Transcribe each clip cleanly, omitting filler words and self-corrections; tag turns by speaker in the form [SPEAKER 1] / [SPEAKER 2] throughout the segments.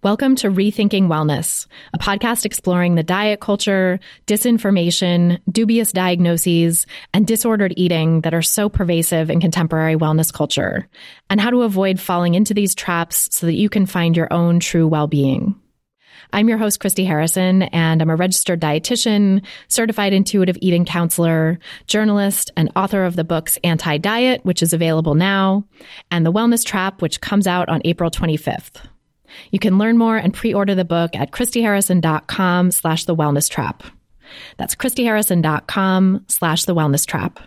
[SPEAKER 1] Welcome to Rethinking Wellness, a podcast exploring the diet culture, disinformation, dubious diagnoses, and disordered eating that are so pervasive in contemporary wellness culture, and how to avoid falling into these traps so that you can find your own true well-being. I'm your host, Christy Harrison, and I'm a registered dietitian, certified intuitive eating counselor, journalist, and author of the books Anti-Diet, which is available now, and The Wellness Trap, which comes out on April 25th. You can learn more and pre-order the book at christyharrison.com/The Wellness Trap. That's christyharrison.com/The Wellness Trap.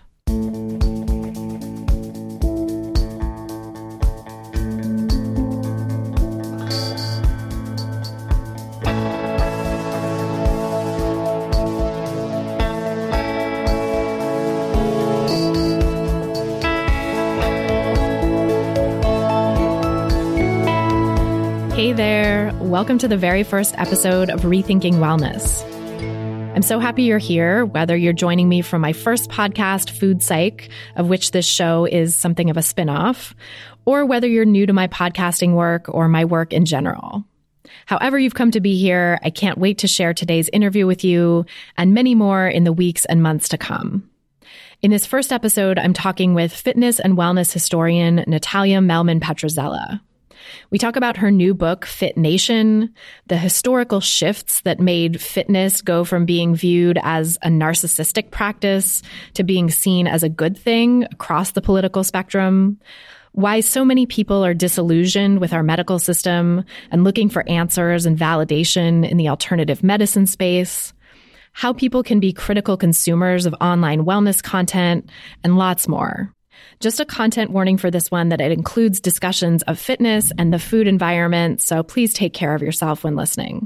[SPEAKER 1] Hey there, welcome to the very first episode of Rethinking Wellness. I'm so happy you're here, whether you're joining me from my first podcast, Food Psych, of which this show is something of a spinoff, or whether you're new to my podcasting work or my work in general. However you've come to be here, I can't wait to share today's interview with you and many more in the weeks and months to come. In this first episode, I'm talking with fitness and wellness historian Natalia Mehlman-Petrzela. We talk about her new book, Fit Nation, the historical shifts that made fitness go from being viewed as a narcissistic practice to being seen as a good thing across the political spectrum, why so many people are disillusioned with our medical system and looking for answers and validation in the alternative medicine space, how people can be critical consumers of online wellness content, and lots more. Just a content warning for this one that it includes discussions of fitness and the food environment, so please take care of yourself when listening.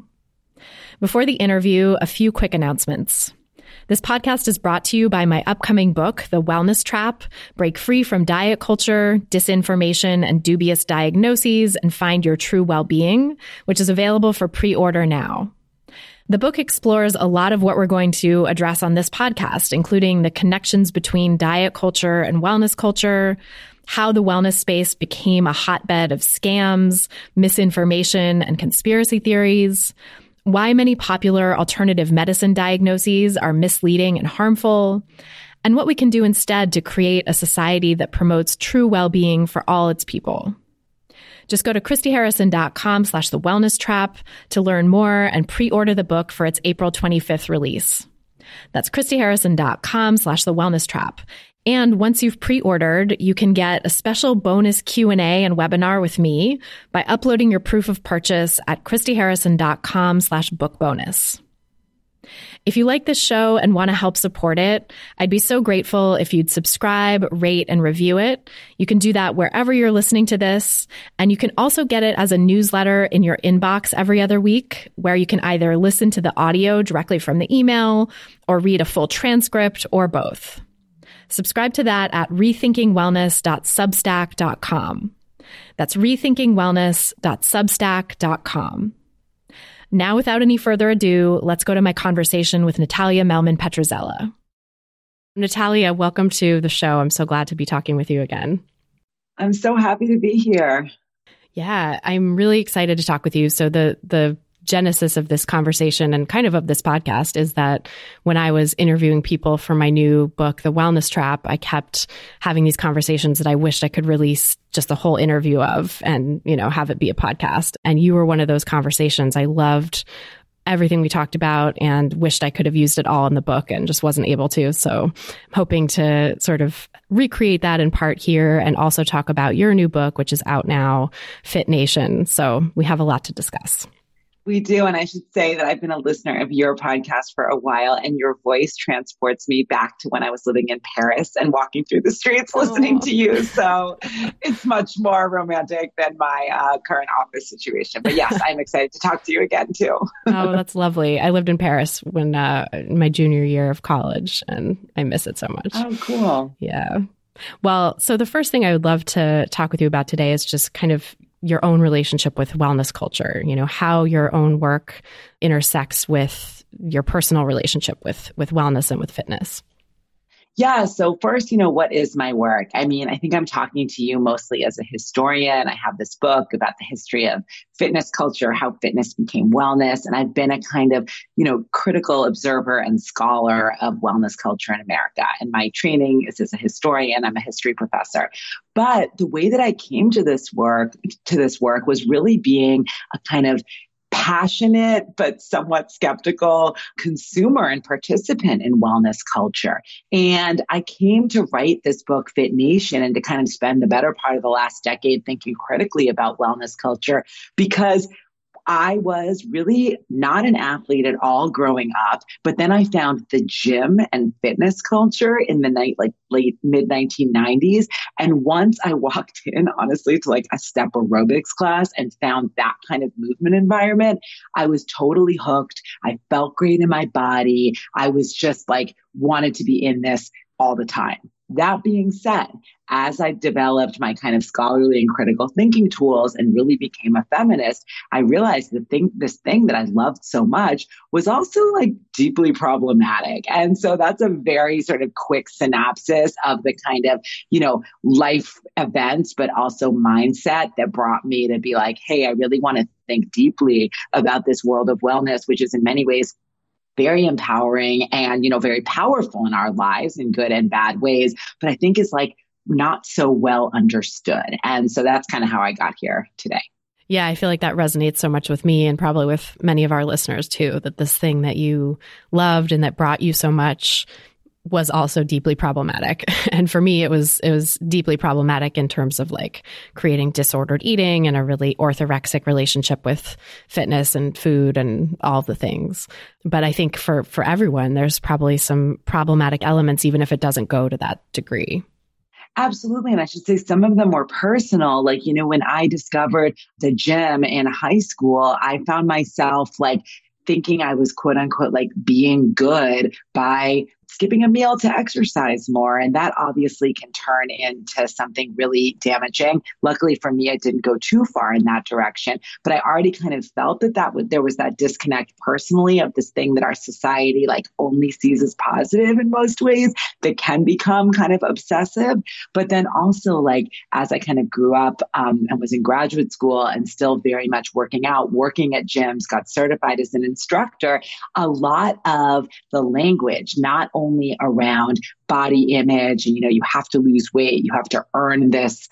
[SPEAKER 1] Before the interview, a few quick announcements. This podcast is brought to you by my upcoming book, The Wellness Trap: Break Free from Diet Culture, Disinformation, and Dubious Diagnoses and Find Your True Well-Being, which is available for pre-order now. The book explores a lot of what we're going to address on this podcast, including the connections between diet culture and wellness culture, how the wellness space became a hotbed of scams, misinformation, and conspiracy theories, why many popular alternative medicine diagnoses are misleading and harmful, and what we can do instead to create a society that promotes true well-being for all its people. Just go to christyharrison.com/The Wellness Trap to learn more and pre-order the book for its April 25th release. That's christyharrison.com/The Wellness Trap. And once you've pre-ordered, you can get a special bonus Q&A and webinar with me by uploading your proof of purchase at christyharrison.com/bookbonus. If you like this show and want to help support it, I'd be so grateful if you'd subscribe, rate, and review it. You can do that wherever you're listening to this. And you can also get it as a newsletter in your inbox every other week, where you can either listen to the audio directly from the email or read a full transcript or both. Subscribe to that at rethinkingwellness.substack.com. That's rethinkingwellness.substack.com. Now, without any further ado, let's go to my conversation with Natalia Mehlman-Petrzela. Natalia, welcome to the show. I'm so glad to be talking with you again.
[SPEAKER 2] I'm so happy to be here.
[SPEAKER 1] Yeah, I'm really excited to talk with you. So the genesis of this conversation and kind of this podcast is that when I was interviewing people for my new book, The Wellness Trap, I kept having these conversations that I wished I could release just a whole interview of and, have it be a podcast. And you were one of those conversations. I loved everything we talked about and wished I could have used it all in the book and just wasn't able to. So I'm hoping to sort of recreate that in part here and also talk about your new book, which is out now, Fit Nation. So we have a lot to discuss.
[SPEAKER 2] We do. And I should say that I've been a listener of your podcast for a while, and your voice transports me back to when I was living in Paris and walking through the streets listening to you. So it's much more romantic than my current office situation. But yes, I'm excited to talk to you again, too.
[SPEAKER 1] Oh, that's lovely. I lived in Paris when my junior year of college, and I miss it so much.
[SPEAKER 2] Oh, cool.
[SPEAKER 1] Yeah. Well, so the first thing I would love to talk with you about today is just kind of your own relationship with wellness culture, how your own work intersects with your personal relationship with wellness and with fitness.
[SPEAKER 2] Yeah. So first, what is my work? I mean, I think I'm talking to you mostly as a historian. I have this book about the history of fitness culture, how fitness became wellness. And I've been a kind of, critical observer and scholar of wellness culture in America. And my training is as a historian. I'm a history professor. But the way that I came to this work was really being a kind of passionate but somewhat skeptical consumer and participant in wellness culture. And I came to write this book, Fit Nation, and to kind of spend the better part of the last decade thinking critically about wellness culture because I was really not an athlete at all growing up, but then I found the gym and fitness culture in the late mid 1990s. And once I walked in, honestly, to like a step aerobics class and found that kind of movement environment, I was totally hooked. I felt great in my body. I was just like wanted to be in this all the time. That being said, as I developed my kind of scholarly and critical thinking tools and really became a feminist, I realized this thing that I loved so much was also like deeply problematic. And so that's a very sort of quick synopsis of the kind of, life events, but also mindset that brought me to be like, hey, I really want to think deeply about this world of wellness, which is in many ways very empowering and, very powerful in our lives in good and bad ways, but I think is like not so well understood. And so that's kind of how I got here today.
[SPEAKER 1] Yeah, I feel like that resonates so much with me and probably with many of our listeners too, that this thing that you loved and that brought you so much was also deeply problematic. And for me, it was deeply problematic in terms of like creating disordered eating and a really orthorexic relationship with fitness and food and all the things. But I think for everyone, there's probably some problematic elements, even if it doesn't go to that degree.
[SPEAKER 2] Absolutely. And I should say some of them were personal. Like, when I discovered the gym in high school, I found myself like thinking I was quote unquote like being good by skipping a meal to exercise more. And that obviously can turn into something really damaging. Luckily for me, it didn't go too far in that direction, but I already kind of felt there was that disconnect personally of this thing that our society like only sees as positive in most ways that can become kind of obsessive. But then also like, as I kind of grew up and was in graduate school and still very much working out, working at gyms, got certified as an instructor, a lot of the language, not only around body image and, you have to lose weight, you have to earn this,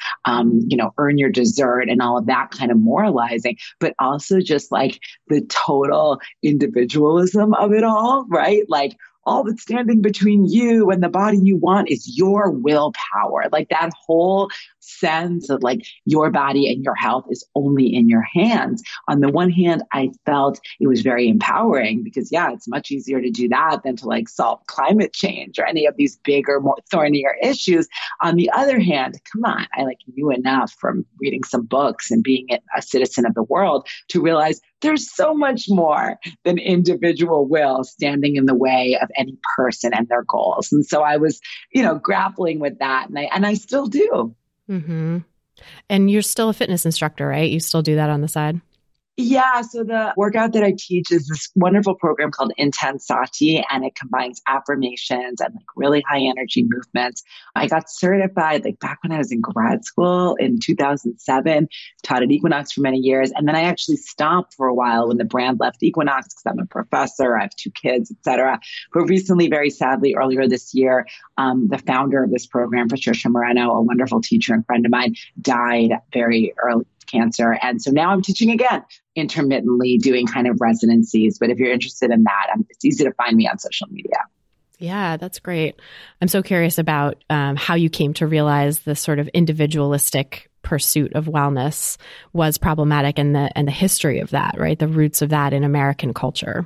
[SPEAKER 2] earn your dessert and all of that kind of moralizing, but also just like the total individualism of it all, right? Like all that's standing between you and the body you want is your willpower. Like that whole sense of like your body and your health is only in your hands. On the one hand, I felt it was very empowering because it's much easier to do that than to like solve climate change or any of these bigger, more thornier issues. On the other hand, come on, I like knew enough from reading some books and being a citizen of the world to realize there's so much more than individual will standing in the way of any person and their goals. And so I was, grappling with that and I still do.
[SPEAKER 1] Mm-hmm. And you're still a fitness instructor, right? You still do that on the side?
[SPEAKER 2] Yeah. So the workout that I teach is this wonderful program called Intensati, and it combines affirmations and like really high energy movements. I got certified like back when I was in grad school in 2007, taught at Equinox for many years. And then I actually stopped for a while when the brand left Equinox because I'm a professor, I have 2 kids, et cetera. But recently, very sadly, earlier this year, the founder of this program, Patricia Moreno, a wonderful teacher and friend of mine, died very early cancer. And so now I'm teaching again, intermittently doing kind of residencies. But if you're interested in that, it's easy to find me on social media.
[SPEAKER 1] Yeah, that's great. I'm so curious about how you came to realize this sort of individualistic pursuit of wellness was problematic and the history of that, right? The roots of that in American culture.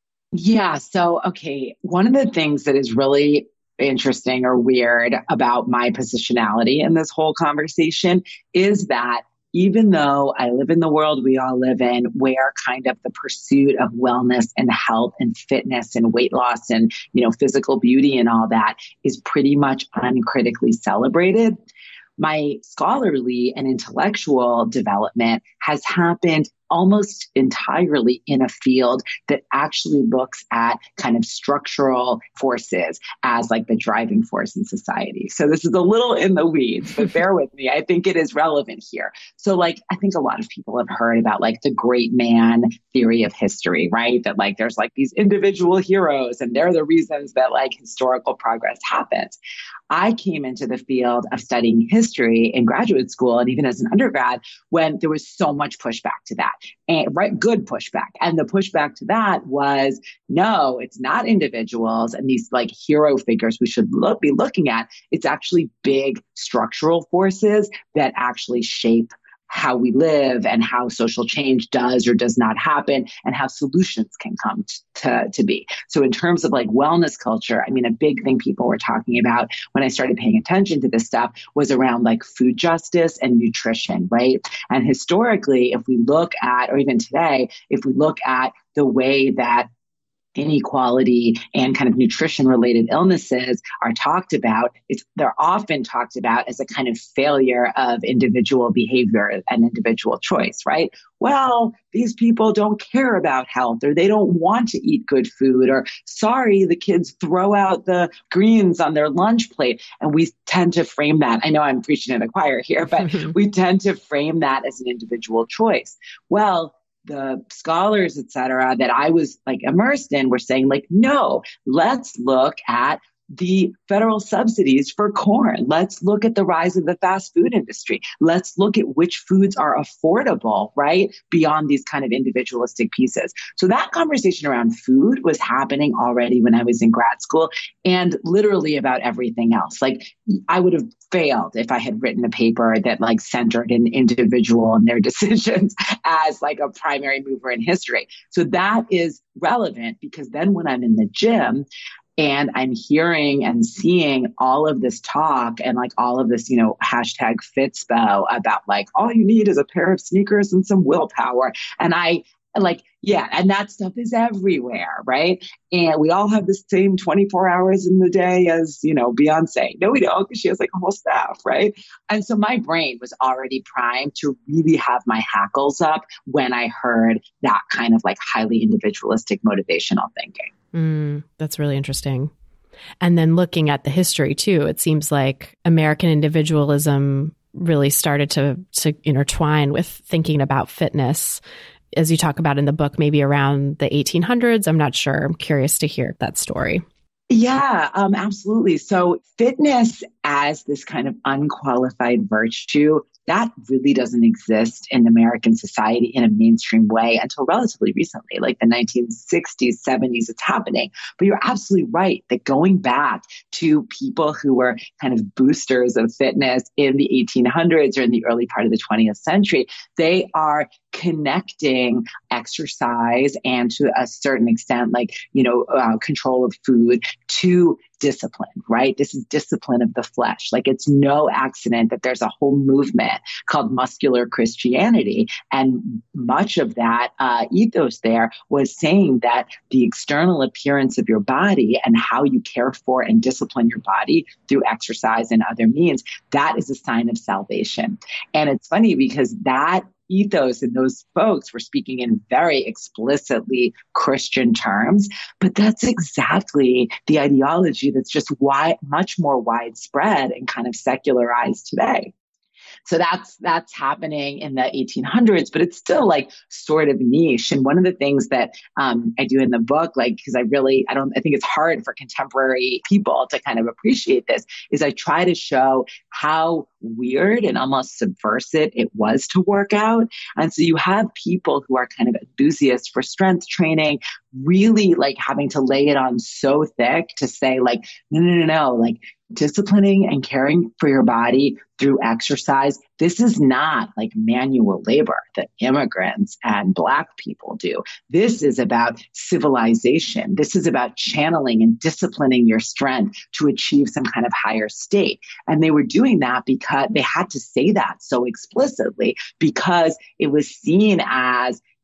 [SPEAKER 2] Yeah. So, okay. One of the things that is really interesting or weird about my positionality in this whole conversation is that even though I live in the world we all live in, where kind of the pursuit of wellness and health and fitness and weight loss and, physical beauty and all that is pretty much uncritically celebrated, my scholarly and intellectual development has happened almost entirely in a field that actually looks at kind of structural forces as like the driving force in society. So this is a little in the weeds, but bear with me. I think it is relevant here. So like, I think a lot of people have heard about like the great man theory of history, right? That like, there's like these individual heroes and they're the reasons that like historical progress happens. I came into the field of studying history in graduate school and even as an undergrad when there was so much pushback to that, and right, good pushback. And the pushback to that was, no, it's not individuals and these like hero figures we should be looking at. It's actually big structural forces that actually shape how we live and how social change does or does not happen and how solutions can come to be. So in terms of like wellness culture, I mean, a big thing people were talking about when I started paying attention to this stuff was around like food justice and nutrition, right? And historically, if we look at, or even today, if we look at the way that inequality and kind of nutrition related illnesses are talked about, they're often talked about as a kind of failure of individual behavior and individual choice, right? Well, these people don't care about health or they don't want to eat good food or sorry, the kids throw out the greens on their lunch plate. And we tend to frame that. I know I'm preaching to the choir here, but we tend to frame that as an individual choice. Well, the scholars, et cetera, that I was like immersed in were saying like, no, let's look at the federal subsidies for corn. Let's look at the rise of the fast food industry. Let's look at which foods are affordable, right? Beyond these kind of individualistic pieces. So that conversation around food was happening already when I was in grad school and literally about everything else. Like I would have failed if I had written a paper that like centered an individual and their decisions as like a primary mover in history. So that is relevant because then when I'm in the gym, and I'm hearing and seeing all of this talk and like all of this, hashtag Fitspo about like, all you need is a pair of sneakers and some willpower. And I like, yeah, and that stuff is everywhere, right? And we all have the same 24 hours in the day as, Beyonce. No, we don't, because she has like a whole staff, right? And so my brain was already primed to really have my hackles up when I heard that kind of like highly individualistic motivational thinking.
[SPEAKER 1] That's really interesting. And then looking at the history too, it seems like American individualism really started to intertwine with thinking about fitness, as you talk about in the book, maybe around the 1800s. I'm not sure. I'm curious to hear that story.
[SPEAKER 2] Yeah, absolutely. So fitness as this kind of unqualified virtue, that really doesn't exist in American society in a mainstream way until relatively recently, like the 1960s, 70s, it's happening. But you're absolutely right that going back to people who were kind of boosters of fitness in the 1800s or in the early part of the 20th century, they are connecting exercise and to a certain extent, control of food to discipline, right? This is discipline of the flesh. Like it's no accident that there's a whole movement called muscular Christianity. And much of that ethos there was saying that the external appearance of your body and how you care for and discipline your body through exercise and other means, that is a sign of salvation. And it's funny because that ethos and those folks were speaking in very explicitly Christian terms, but that's exactly the ideology that's just much more widespread and kind of secularized today. So that's happening in the 1800s, but it's still like sort of niche. And one of the things that I do in the book, like, because I think it's hard for contemporary people to kind of appreciate this, is I try to show how weird and almost subversive it was to work out. And so you have people who are kind of enthusiasts for strength training, really like having to lay it on so thick to say like, no, like disciplining and caring for your body through exercise. This is not like manual labor that immigrants and Black people do. This is about civilization. This is about channeling and disciplining your strength to achieve some kind of higher state. And they were doing that because they had to say that so explicitly because it was seen as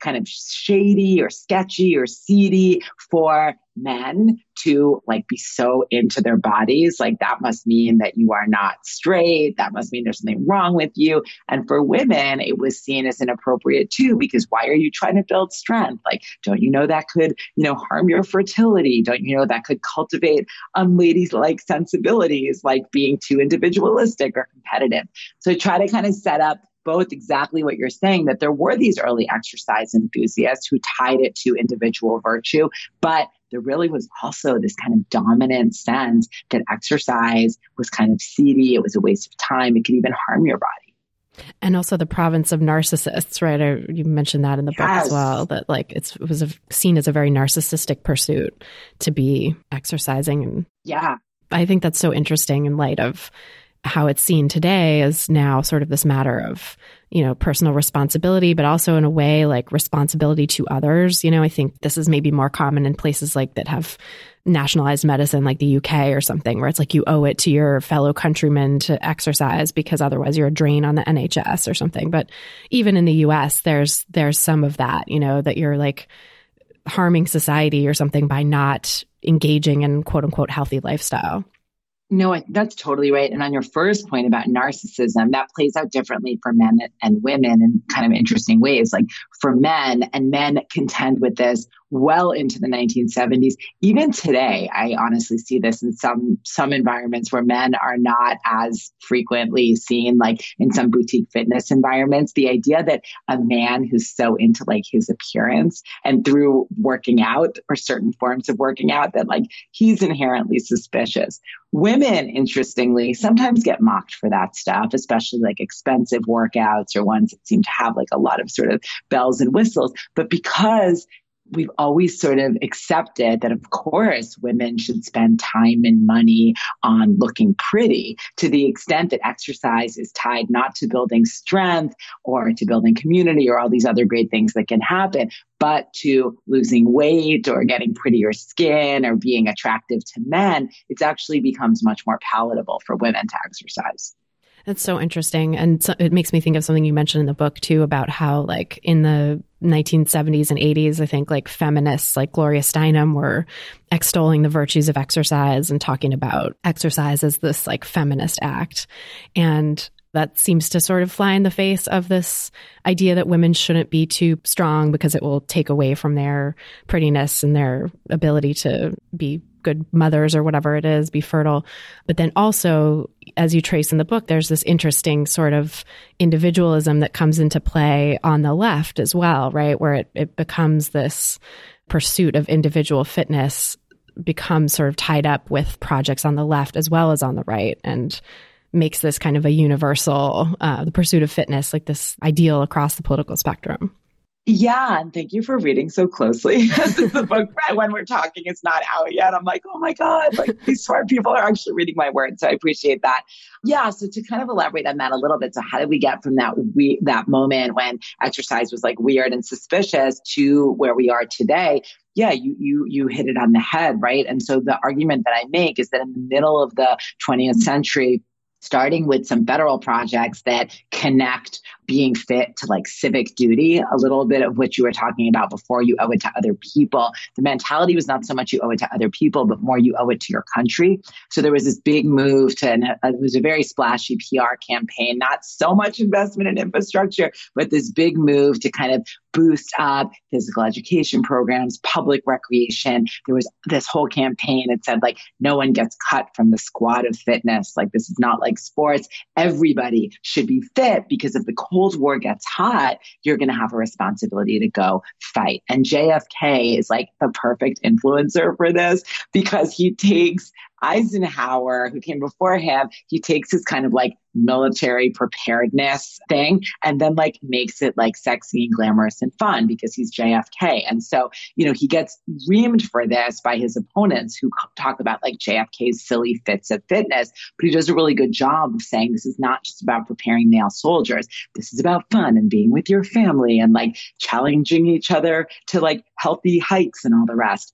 [SPEAKER 2] kind of shady or sketchy or seedy for men to like be so into their bodies. Like that must mean that you are not straight. That must mean there's something wrong with you. And for women, it was seen as inappropriate too, because why are you trying to build strength? Like, don't you know that could, harm your fertility? Don't you know that could cultivate unladylike sensibilities, like being too individualistic or competitive? So try to kind of set up both exactly what you're saying, that there were these early exercise enthusiasts who tied it to individual virtue, but there really was also this kind of dominant sense that exercise was kind of seedy. It was a waste of time. It could even harm your body.
[SPEAKER 1] And also the province of narcissists, right? You mentioned that in the book as well, that like it was seen as a very narcissistic pursuit to be exercising. And
[SPEAKER 2] yeah,
[SPEAKER 1] I think that's so interesting in light of how it's seen today as now sort of this matter of, personal responsibility, but also in a way like responsibility to others. I think this is maybe more common in places like that have nationalized medicine, like the UK or something, where it's like you owe it to your fellow countrymen to exercise because otherwise you're a drain on the NHS or something. But even in the US, there's some of that, that you're like harming society or something by not engaging in quote unquote healthy lifestyle.
[SPEAKER 2] No, that's totally right. And on your first point about narcissism, that plays out differently for men and women in kind of interesting ways. Like for men, and men contend with this well into the 1970s. Even today, I honestly see this in some environments where men are not as frequently seen, like in some boutique fitness environments. The idea that a man who's so into like his appearance and through working out or certain forms of working out, that like he's inherently suspicious. Women, interestingly, sometimes get mocked for that stuff, especially like expensive workouts or ones that seem to have like a lot of sort of bells and whistles. But because we've always sort of accepted that, of course, women should spend time and money on looking pretty, to the extent that exercise is tied not to building strength or to building community or all these other great things that can happen, but to losing weight or getting prettier skin or being attractive to men, it actually becomes much more palatable for women to exercise.
[SPEAKER 1] That's so interesting. And so it makes me think of something you mentioned in the book too, about how like in the 1970s and 80s, I think like feminists like Gloria Steinem were extolling the virtues of exercise and talking about exercise as this like feminist act. And that seems to sort of fly in the face of this idea that women shouldn't be too strong because it will take away from their prettiness and their ability to be good mothers or whatever it is, be fertile. But then also, as you trace in the book, there's this interesting sort of individualism that comes into play on the left as well, right? Where it becomes this pursuit of individual fitness becomes sort of tied up with projects on the left as well as on the right, and makes this kind of a universal, the pursuit of fitness, like this ideal across the political spectrum.
[SPEAKER 2] Yeah. And thank you for reading so closely. This is the book, when we're talking, it's not out yet. I'm like, oh my God, like these smart people are actually reading my words. So I appreciate that. Yeah. So to kind of elaborate on that a little bit. So how did we get from that moment when exercise was like weird and suspicious to where we are today? Yeah, you hit it on the head, right? And so the argument that I make is that in the middle of the 20th century, starting with some federal projects that connect being fit to like civic duty, a little bit of what you were talking about before, you owe it to other people. The mentality was not so much you owe it to other people, but more you owe it to your country. So there was this big move and it was a very splashy PR campaign, not so much investment in infrastructure, but this big move to kind of boost up physical education programs, public recreation. There was this whole campaign. It said like, no one gets cut from the squad of fitness. Like this is not like sports. Everybody should be fit because if the Cold War gets hot, you're going to have a responsibility to go fight. And JFK is like the perfect influencer for this because he takes Eisenhower, who came before him, he takes his kind of like military preparedness thing and then like makes it like sexy and glamorous and fun because he's JFK. And so, he gets reamed for this by his opponents who talk about like JFK's silly fits at fitness, but he does a really good job of saying this is not just about preparing male soldiers. This is about fun and being with your family and like challenging each other to like healthy hikes and all the rest.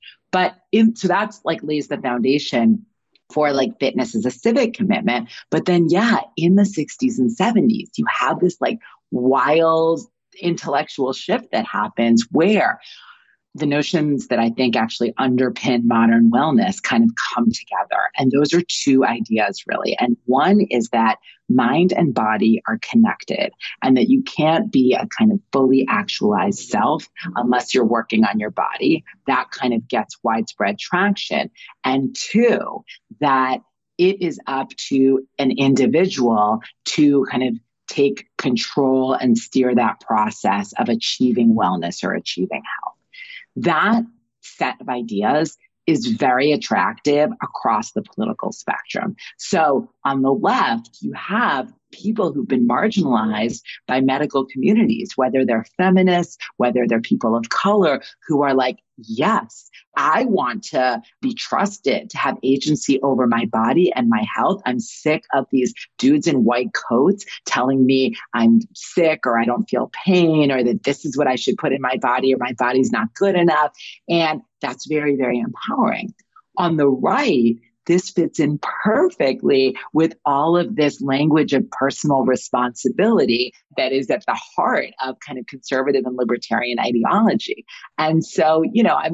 [SPEAKER 2] So that's like lays the foundation for like fitness as a civic commitment. But then, in the 60s and 70s, you have this like wild intellectual shift that happens where the notions that I think actually underpin modern wellness kind of come together. And those are two ideas really. And one is that mind and body are connected and that you can't be a kind of fully actualized self unless you're working on your body. That kind of gets widespread traction. And two, that it is up to an individual to kind of take control and steer that process of achieving wellness or achieving health. That set of ideas is very attractive across the political spectrum. So on the left, you have people who've been marginalized by medical communities, whether they're feminists, whether they're people of color, who are like, yes, I want to be trusted to have agency over my body and my health. I'm sick of these dudes in white coats telling me I'm sick or I don't feel pain or that this is what I should put in my body or my body's not good enough. And that's very, very empowering. On the right, this fits in perfectly with all of this language of personal responsibility that is at the heart of kind of conservative and libertarian ideology. And so, I'm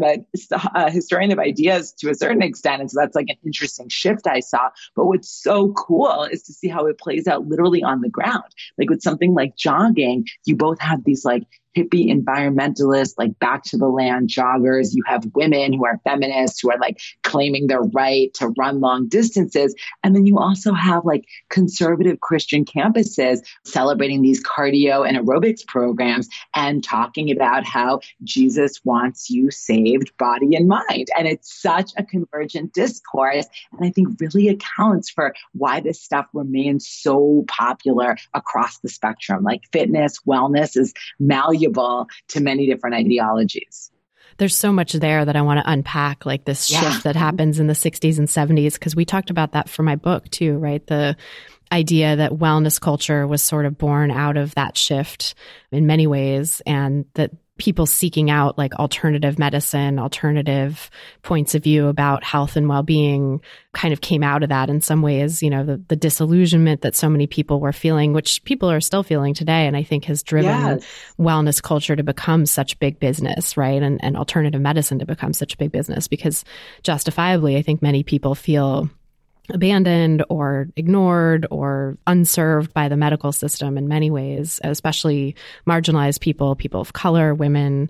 [SPEAKER 2] a historian of ideas to a certain extent. And so that's like an interesting shift I saw. But what's so cool is to see how it plays out literally on the ground. Like with something like jogging, you both have these like hippie environmentalists, like back to the land joggers. You have women who are feminists who are like claiming their right to run long distances. And then you also have like conservative Christian campuses celebrating these cardio and aerobics programs and talking about how Jesus wants you saved body and mind. And it's such a convergent discourse. And I think really accounts for why this stuff remains so popular across the spectrum. Like fitness, wellness is malleable to many different ideologies.
[SPEAKER 1] There's so much there that I want to unpack, like this shift that happens in the 60s and 70s, because we talked about that for my book too, right? The idea that wellness culture was sort of born out of that shift in many ways, and that people seeking out like alternative medicine, alternative points of view about health and well-being kind of came out of that in some ways, the disillusionment that so many people were feeling, which people are still feeling today, and I think has driven wellness culture to become such big business, right? And alternative medicine to become such a big business, because justifiably, I think many people feel abandoned or ignored or unserved by the medical system in many ways, especially marginalized people, people of color, women,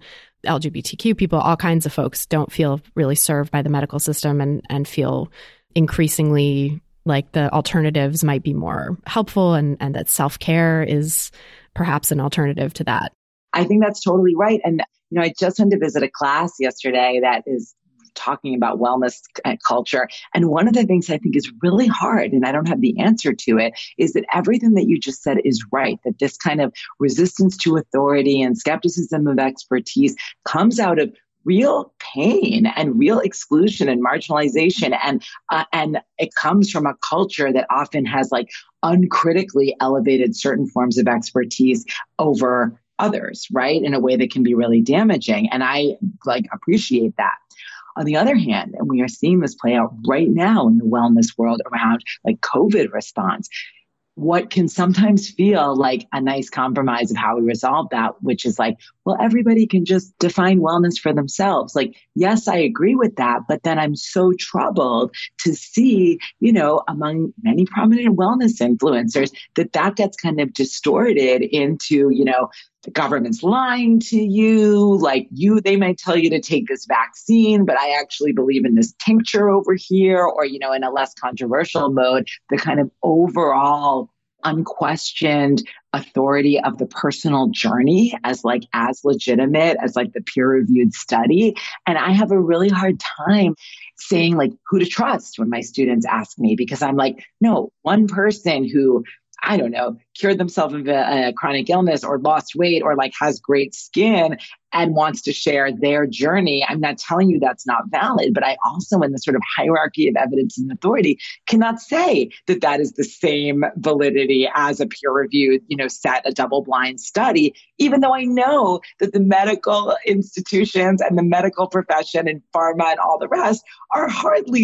[SPEAKER 1] LGBTQ people, all kinds of folks don't feel really served by the medical system and feel increasingly like the alternatives might be more helpful and that self-care is perhaps an alternative to that.
[SPEAKER 2] I think that's totally right. And, I just went to visit a class yesterday that is talking about wellness culture. And one of the things I think is really hard, and I don't have the answer to it, is that everything that you just said is right, that this kind of resistance to authority and skepticism of expertise comes out of real pain and real exclusion and marginalization. And it comes from a culture that often has like uncritically elevated certain forms of expertise over others, right? In a way that can be really damaging. And I appreciate that. On the other hand, and we are seeing this play out right now in the wellness world around like COVID response, what can sometimes feel like a nice compromise of how we resolve that, which is like, well, everybody can just define wellness for themselves. Like, yes, I agree with that, but then I'm so troubled to see, among many prominent wellness influencers, that gets kind of distorted into, the government's lying to you, they might tell you to take this vaccine, but I actually believe in this tincture over here, or, in a less controversial mode, the kind of overall unquestioned authority of the personal journey as legitimate as the peer-reviewed study. And I have a really hard time saying who to trust when my students ask me, because I'm like, no, one person who, I don't know, cured themselves of a chronic illness or lost weight or has great skin and wants to share their journey. I'm not telling you that's not valid, but I also, in the sort of hierarchy of evidence and authority, cannot say that that is the same validity as a peer-reviewed, set, a double-blind study, even though I know that the medical institutions and the medical profession and pharma and all the rest are hardly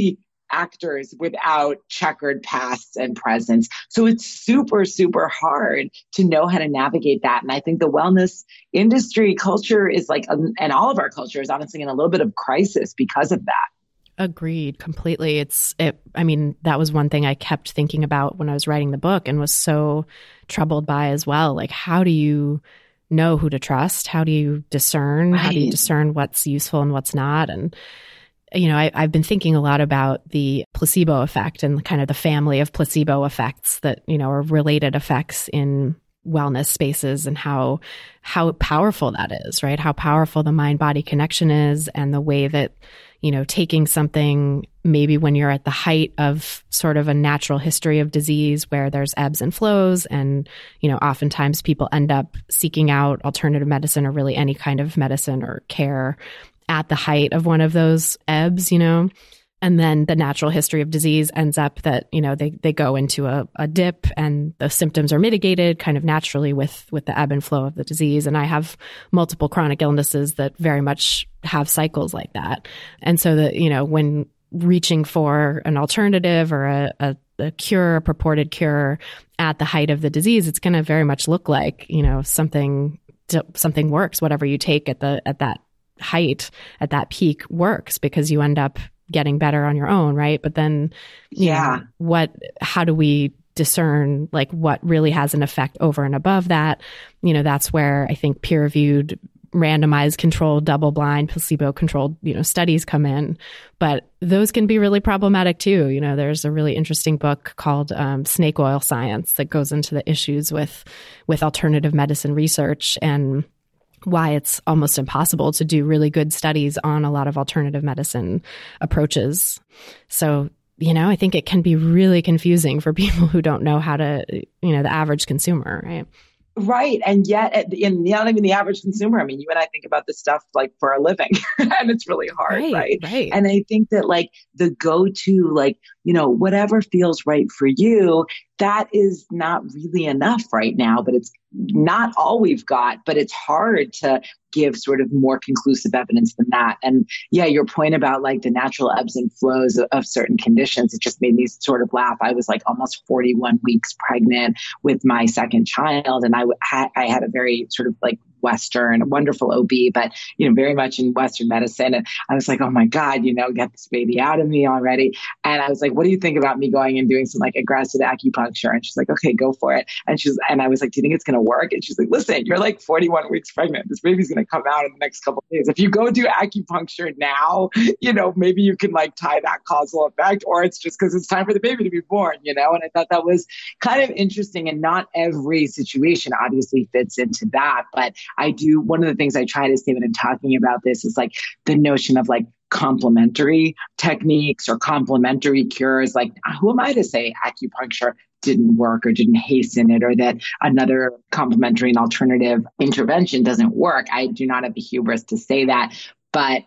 [SPEAKER 2] actors without checkered pasts and presents. So it's super, super hard to know how to navigate that. And I think the wellness industry culture is like, and all of our culture is honestly in a little bit of crisis because of that.
[SPEAKER 1] Agreed completely. I mean, that was one thing I kept thinking about when I was writing the book and was so troubled by as well. Like, how do you know who to trust? How do you discern? Right. How do you discern what's useful and what's not? And I've been thinking a lot about the placebo effect and kind of the family of placebo effects that, are related effects in wellness spaces and how powerful that is, right? How powerful the mind-body connection is, and the way that, taking something maybe when you're at the height of sort of a natural history of disease where there's ebbs and flows, and, oftentimes people end up seeking out alternative medicine or really any kind of medicine or care at the height of one of those ebbs, and then the natural history of disease ends up that, they go into a dip and the symptoms are mitigated kind of naturally with the ebb and flow of the disease. And I have multiple chronic illnesses that very much have cycles like that. And so that, when reaching for an alternative or a cure, a purported cure at the height of the disease, it's going to very much look like, something works, whatever you take at that height, at that peak works, because you end up getting better on your own, right? But then, how do we discern like what really has an effect over and above that? That's where I think peer-reviewed, randomized, controlled, double-blind, placebo-controlled, studies come in. But those can be really problematic too. There's a really interesting book called Snake Oil Science that goes into the issues with alternative medicine research and why it's almost impossible to do really good studies on a lot of alternative medicine approaches. So, I think it can be really confusing for people who don't know how to, the average consumer, right?
[SPEAKER 2] Right. And yet, not even the average consumer. I mean, you and I think about this stuff like for a living, and it's really hard, right? And I think that like the go-to, like, whatever feels right for you, that is not really enough right now, but it's not all we've got, but it's hard to give sort of more conclusive evidence than that. And yeah, your point about like the natural ebbs and flows of certain conditions, it just made me sort of laugh. I was like almost 41 weeks pregnant with my second child. And I had a very sort of like Western, wonderful OB, but, very much in Western medicine. And I was like, oh my God, get this baby out of me already. And I was like, what do you think about me going and doing some like aggressive acupuncture? And she's like, okay, go for it. And I was like, do you think it's going to work? And she's like, listen, you're like 41 weeks pregnant. This baby's going to come out in the next couple of days. If you go do acupuncture now, maybe you can like tie that causal effect, or it's just because it's time for the baby to be born, And I thought that was kind of interesting, and not every situation obviously fits into that. But one of the things I try to say when I'm talking about this is like the notion of like complementary techniques or complementary cures. Like, who am I to say acupuncture didn't work or didn't hasten it, or that another complementary and alternative intervention doesn't work? I do not have the hubris to say that. But,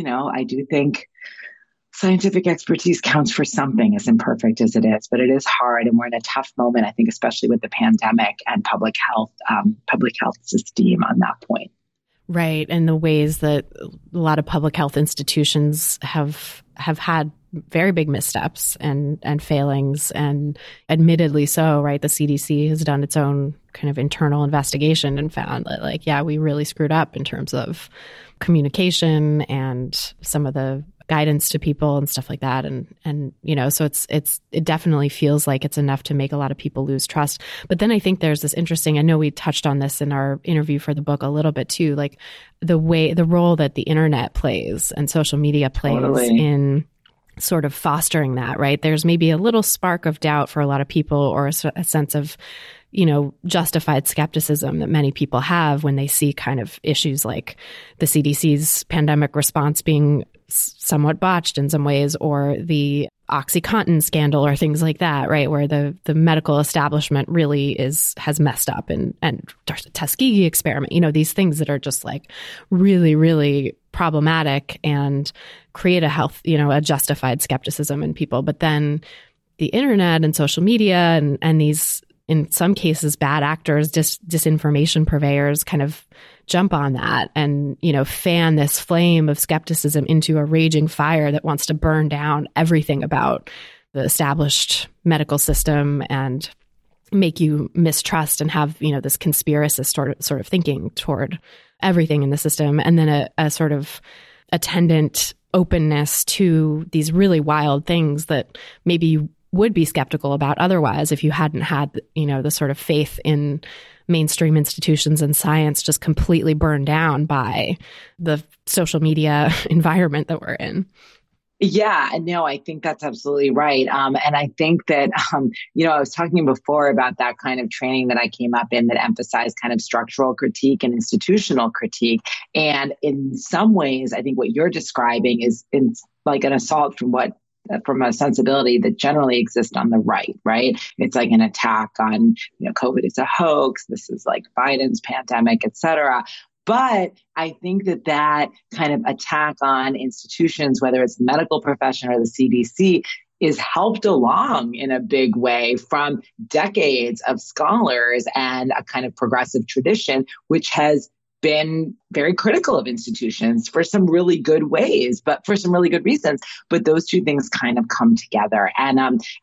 [SPEAKER 2] I do think scientific expertise counts for something, as imperfect as it is, but it is hard. And we're in a tough moment, I think, especially with the pandemic and public health system on that point.
[SPEAKER 1] Right. And the ways that a lot of public health institutions have had very big missteps and failings, and admittedly so, right? The CDC has done its own kind of internal investigation and found that like, yeah, we really screwed up in terms of communication and some of the guidance to people and stuff like that. And so it definitely feels like it's enough to make a lot of people lose trust. But then I think there's this interesting, I know we touched on this in our interview for the book a little bit too, like the role that the internet plays and social media plays in sort of fostering that, right? There's maybe a little spark of doubt for a lot of people, or a sense of, justified skepticism that many people have when they see kind of issues like the CDC's pandemic response being somewhat botched in some ways, or the OxyContin scandal or things like that, right? Where the medical establishment really has messed up, and Tuskegee experiment, these things that are just like really, really problematic and create a justified skepticism in people. But then the internet and social media and these, in some cases, bad actors, disinformation purveyors kind of jump on that and, fan this flame of skepticism into a raging fire that wants to burn down everything about the established medical system and make you mistrust and have, this conspiracist sort of thinking toward everything in the system. And then a sort of attendant openness to these really wild things that maybe you would be skeptical about otherwise if you hadn't had, the sort of faith in mainstream institutions and science just completely burned down by the social media environment that we're in.
[SPEAKER 2] Yeah, no, I think that's absolutely right. And I think that, I was talking before about that kind of training that I came up in that emphasized kind of structural critique and institutional critique. And in some ways, I think what you're describing is like an assault from a sensibility that generally exists on the right? It's like an attack on, COVID is a hoax. This is like Biden's pandemic, et cetera. But I think that kind of attack on institutions, whether it's the medical profession or the CDC, is helped along in a big way from decades of scholars and a kind of progressive tradition, which has been very critical of institutions for some really good ways, but for some really good reasons. But those two things kind of come together. And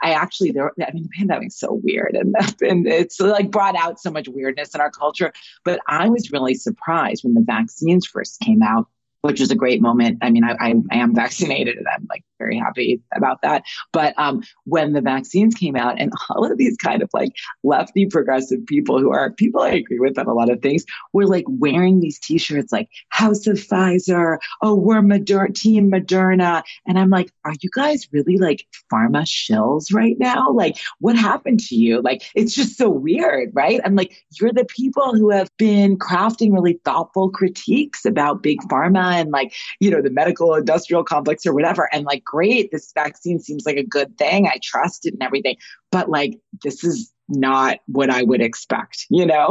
[SPEAKER 2] the pandemic's so weird and it's like brought out so much weirdness in our culture. But I was really surprised when the vaccines first came out, which was a great moment. I mean, I am vaccinated and I'm like very happy about that. But when the vaccines came out and all of these kind of like lefty progressive people who are people I agree with on a lot of things were like wearing these t-shirts like House of Pfizer, oh, we're Team Moderna. And I'm like, are you guys really like pharma shills right now? Like what happened to you? Like, it's just so weird, right? I'm like, you're the people who have been crafting really thoughtful critiques about big pharma and like, the medical industrial complex or whatever. And like, great, this vaccine seems like a good thing. I trust it and everything. But like, this is not what I would expect,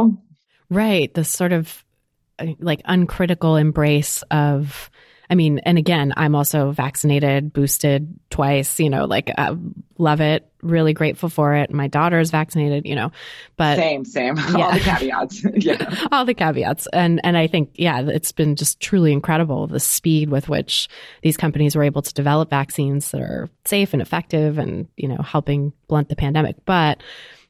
[SPEAKER 1] Right. The sort of like uncritical embrace of, and again, I'm also vaccinated, boosted twice, love it, really grateful for it. My daughter's vaccinated, but
[SPEAKER 2] same, yeah. All the caveats. Yeah.
[SPEAKER 1] All the caveats. And I think, it's been just truly incredible, the speed with which these companies were able to develop vaccines that are safe and effective and, helping blunt the pandemic. But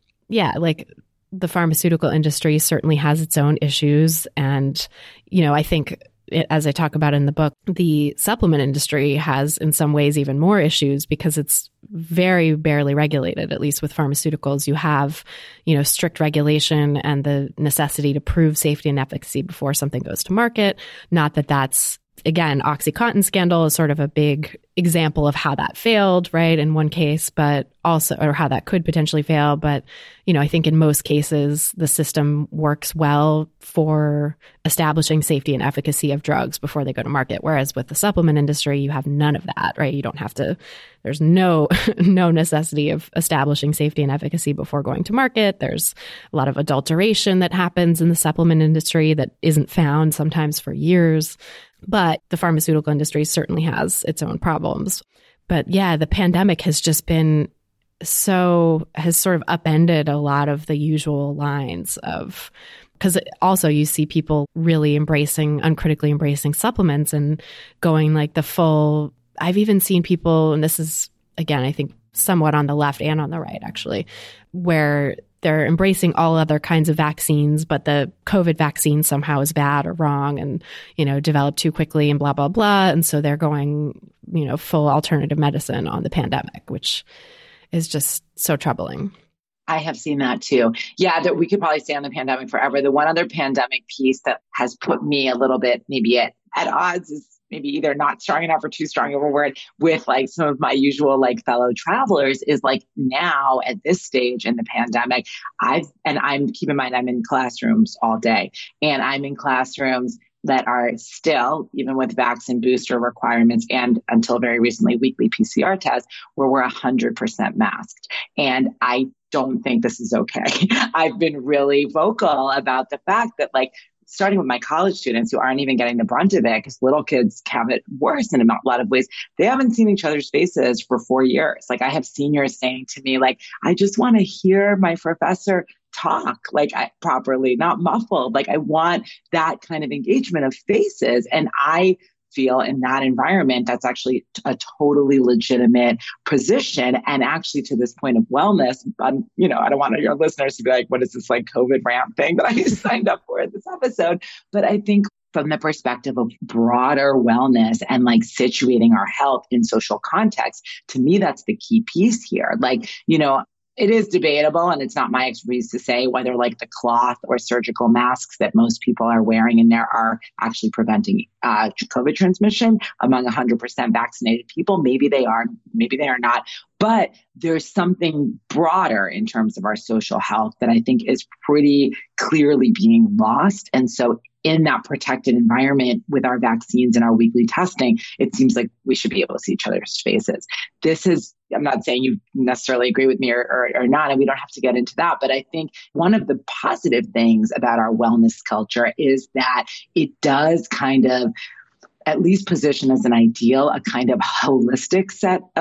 [SPEAKER 1] like the pharmaceutical industry certainly has its own issues. And, I think as I talk about in the book, the supplement industry has in some ways even more issues because it's very barely regulated, at least with pharmaceuticals. You have, strict regulation and the necessity to prove safety and efficacy before something goes to market. Not that that's, again, OxyContin scandal is sort of a big example of how that failed, right, in one case, but also, or how that could potentially fail. But, I think in most cases, the system works well for establishing safety and efficacy of drugs before they go to market. Whereas with the supplement industry, you have none of that, right? You don't have to, there's no necessity of establishing safety and efficacy before going to market. There's a lot of adulteration that happens in the supplement industry that isn't found sometimes for years. But the pharmaceutical industry certainly has its own problems. But the pandemic has just been has sort of upended a lot of the usual lines of, because also you see people really uncritically embracing supplements and going like the full, I've even seen people, and this is, again, I think somewhat on the left and on the right actually, where they're embracing all other kinds of vaccines, but the COVID vaccine somehow is bad or wrong and, developed too quickly and blah, blah, blah. And so they're going, full alternative medicine on the pandemic, which is just so troubling.
[SPEAKER 2] I have seen that too. Yeah, that we could probably stay on the pandemic forever. The one other pandemic piece that has put me a little bit maybe at odds is maybe either not strong enough or too strong of a word with like some of my usual like fellow travelers is like now at this stage in the pandemic, I'm keep in mind, I'm in classrooms all day and I'm in classrooms that are still, even with vaccine booster requirements and until very recently, weekly PCR tests where we're 100% masked. And I don't think this is okay. I've been really vocal about the fact that like, starting with my college students who aren't even getting the brunt of it because little kids have it worse in a lot of ways. They haven't seen each other's faces for 4 years. Like I have seniors saying to me, like, I just want to hear my professor talk properly, not muffled. Like I want that kind of engagement of faces. And I feel in that environment, that's actually a totally legitimate position. And actually to this point of wellness, I don't want your listeners to be like, what is this like COVID rant thing that I signed up for in this episode? But I think from the perspective of broader wellness and like situating our health in social context, to me, that's the key piece here. Like, it is debatable, and it's not my expertise to say whether like the cloth or surgical masks that most people are wearing in there are actually preventing COVID transmission among 100% vaccinated people. Maybe they are, maybe they are not. But there's something broader in terms of our social health that I think is pretty clearly being lost. And so in that protected environment with our vaccines and our weekly testing, it seems like we should be able to see each other's faces. I'm not saying you necessarily agree with me or not, and we don't have to get into that. But I think one of the positive things about our wellness culture is that it does kind of at least position as an ideal, a kind of holistic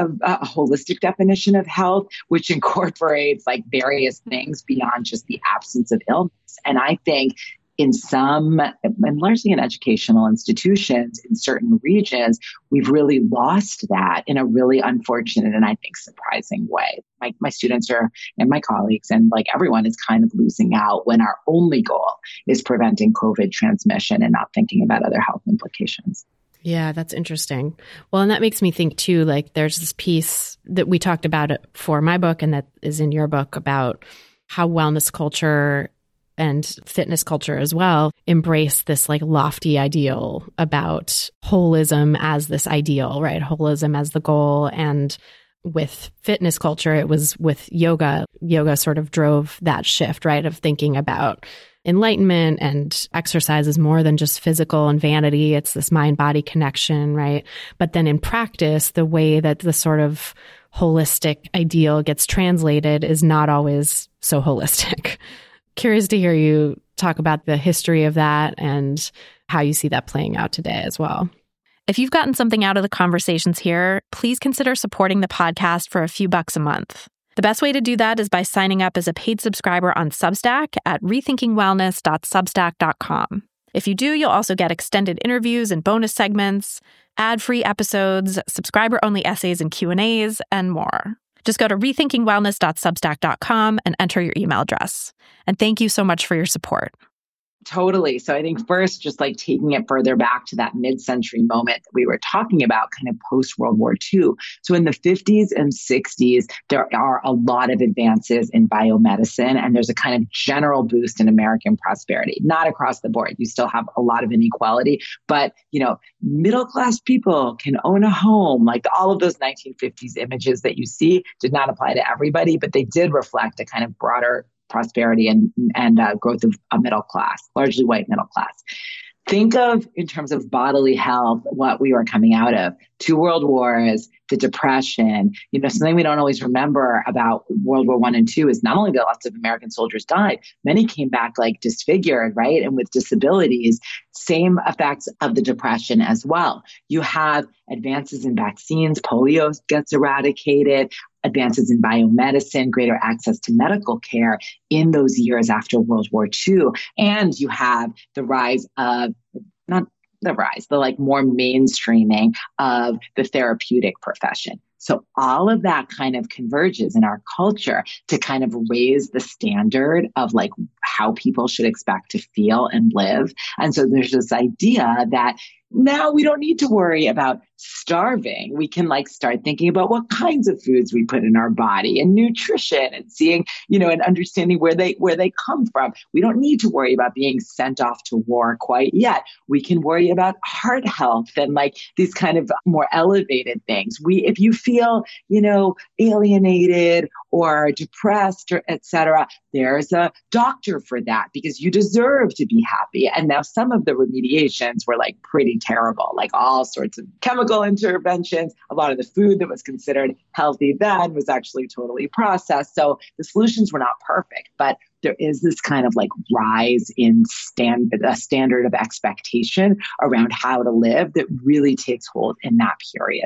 [SPEAKER 2] holistic definition of health, which incorporates like various things beyond just the absence of illness. And I think in some, and largely in educational institutions in certain regions, we've really lost that in a really unfortunate and I think surprising way. My students and my colleagues and like everyone is kind of losing out when our only goal is preventing COVID transmission and not thinking about other health implications.
[SPEAKER 1] Yeah, that's interesting. Well, and that makes me think too, like there's this piece that we talked about for my book and that is in your book about how wellness culture and fitness culture as well embrace this like lofty ideal about holism as this ideal, right? Holism as the goal. And with fitness culture, it was with yoga. Yoga sort of drove that shift, right? Of thinking about enlightenment and exercise is more than just physical and vanity. It's this mind-body connection, right? But then in practice, the way that the sort of holistic ideal gets translated is not always so holistic. Curious to hear you talk about the history of that and how you see that playing out today as well. If you've gotten something out of the conversations here, please consider supporting the podcast for a few bucks a month. The best way to do that is by signing up as a paid subscriber on Substack at rethinkingwellness.substack.com. If you do, you'll also get extended interviews and bonus segments, ad-free episodes, subscriber-only essays and Q&As, and more. Just go to rethinkingwellness.substack.com and enter your email address. And thank you so much for your support.
[SPEAKER 2] Totally. So I think first, just like taking it further back to that mid-century moment that we were talking about, kind of post-World War II. So in the 50s and 60s, there are a lot of advances in biomedicine, and there's a kind of general boost in American prosperity. Not across the board. You still have a lot of inequality, but, middle-class people can own a home. Like all of those 1950s images that you see did not apply to everybody, but they did reflect a kind of broader prosperity and growth of a middle class, largely white middle class. Think of, in terms of bodily health, what we were coming out of. 2 world wars, the Depression. Something we don't always remember about World War I and II is not only that lots of American soldiers died, many came back like disfigured, right? And with disabilities, same effects of the Depression as well. You have advances in vaccines, polio gets eradicated, advances in biomedicine, greater access to medical care in those years after World War II. And you have the rise of, the like more mainstreaming of the therapeutic profession. So all of that kind of converges in our culture to kind of raise the standard of like how people should expect to feel and live. And so there's this idea that now we don't need to worry about starving. We can like start thinking about what kinds of foods we put in our body and nutrition and seeing, and understanding where they come from. We don't need to worry about being sent off to war quite yet. We can worry about heart health and like these kind of more elevated things. If you feel, alienated or depressed or et cetera, there's a doctor for that because you deserve to be happy. And now some of the remediations were like pretty terrible, like all sorts of chemical interventions. A lot of the food that was considered healthy then was actually totally processed. So the solutions were not perfect, but there is this kind of like rise in a standard of expectation around how to live that really takes hold in that period.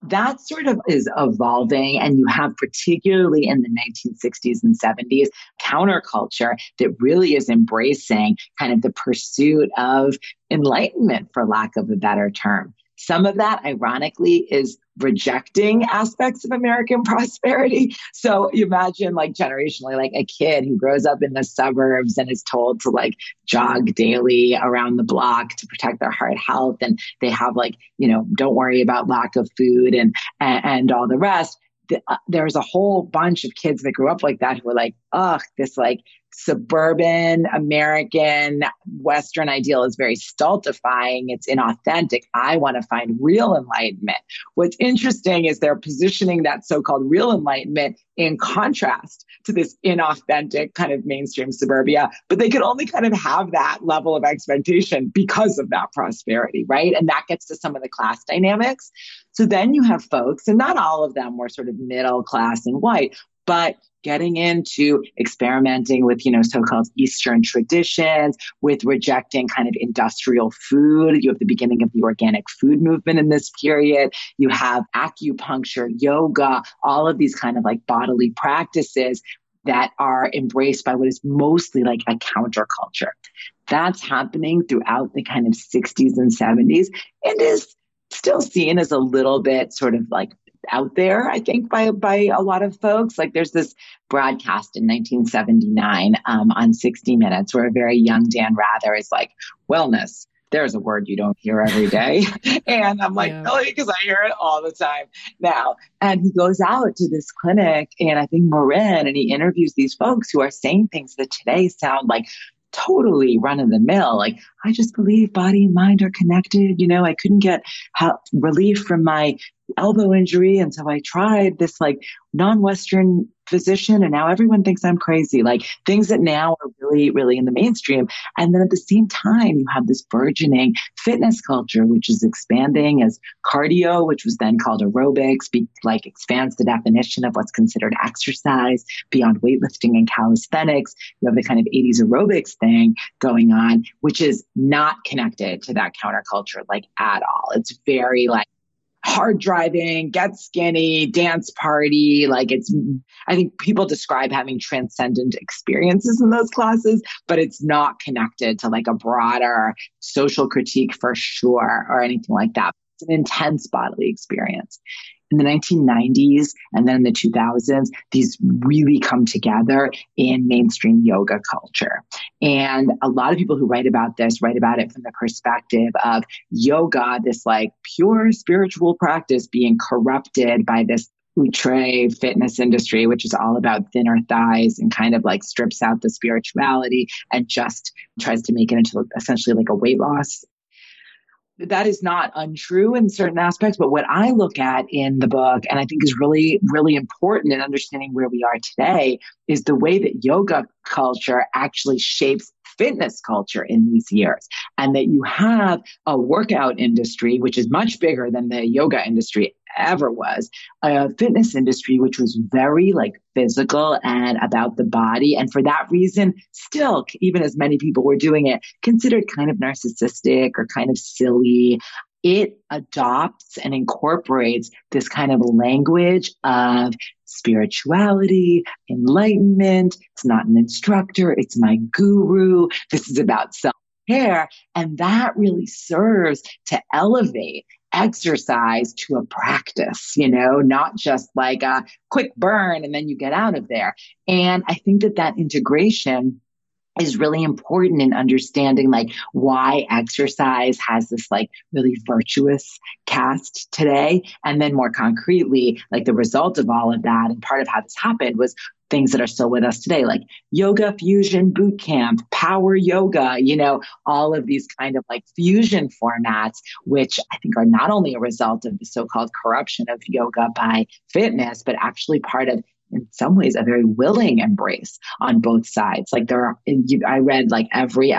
[SPEAKER 2] that sort of is evolving. And you have, particularly in the 1960s and 70s, counterculture that really is embracing kind of the pursuit of enlightenment, for lack of a better term. Some of that, ironically, is rejecting aspects of American prosperity. So you imagine, like, generationally, like a kid who grows up in the suburbs and is told to like jog daily around the block to protect their heart health. And they have like, don't worry about lack of food and all the rest. There's a whole bunch of kids that grew up like that who were like, ugh, this like suburban American Western ideal is very stultifying. It's inauthentic. I want to find real enlightenment. What's interesting is they're positioning that so-called real enlightenment in contrast to this inauthentic kind of mainstream suburbia, but they could only kind of have that level of expectation because of that prosperity, right? And that gets to some of the class dynamics. So then you have folks, and not all of them were sort of middle class and white, but getting into experimenting with, so-called Eastern traditions, with rejecting kind of industrial food. You have the beginning of the organic food movement in this period. You have acupuncture, yoga, all of these kind of like bodily practices that are embraced by what is mostly like a counterculture. That's happening throughout the kind of 60s and 70s and is still seen as a little bit sort of like out there, I think, by a lot of folks. Like there's this broadcast in 1979 on 60 Minutes where a very young Dan Rather is like, wellness, there's a word you don't hear every day. And I'm like, really? Because I hear it all the time now. And he goes out to this clinic and I think Marin, and he interviews these folks who are saying things that today sound like totally run of the mill. Like, I just believe body and mind are connected. I couldn't get relief from my elbow injury. And so I tried this like non-Western physician and now everyone thinks I'm crazy. Like things that now are really, really in the mainstream. And then at the same time, you have this burgeoning fitness culture, which is expanding as cardio, which was then called aerobics, expands the definition of what's considered exercise beyond weightlifting and calisthenics. You have the kind of 80s aerobics thing going on, which is not connected to that counterculture, like at all. It's very like hard driving, get skinny, dance party. I think people describe having transcendent experiences in those classes, but it's not connected to like a broader social critique for sure or anything like that. It's an intense bodily experience. In the 1990s and then in the 2000s, these really come together in mainstream yoga culture. And a lot of people who write about this write about it from the perspective of yoga, this like pure spiritual practice being corrupted by this outre fitness industry, which is all about thinner thighs and kind of like strips out the spirituality and just tries to make it into essentially like a weight loss. That is not untrue in certain aspects, but what I look at in the book, and I think is really, really important in understanding where we are today, is the way that yoga culture actually shapes fitness culture in these years. And that you have a workout industry, which is much bigger than the yoga industry ever was, a fitness industry, which was very like physical and about the body. And for that reason, still, even as many people were doing it, considered kind of narcissistic or kind of silly. It adopts and incorporates this kind of language of spirituality, enlightenment. It's not an instructor. It's my guru. This is about self-care. And that really serves to elevate exercise to a practice, not just like a quick burn and then you get out of there. And I think that integration is really important in understanding like why exercise has this like really virtuous cast today. And then more concretely, like the result of all of that and part of how this happened was things that are still with us today, like yoga fusion boot camp, power yoga, all of these kind of like fusion formats, which I think are not only a result of the so-called corruption of yoga by fitness, but actually part of in some ways a very willing embrace on both sides. Like I read like every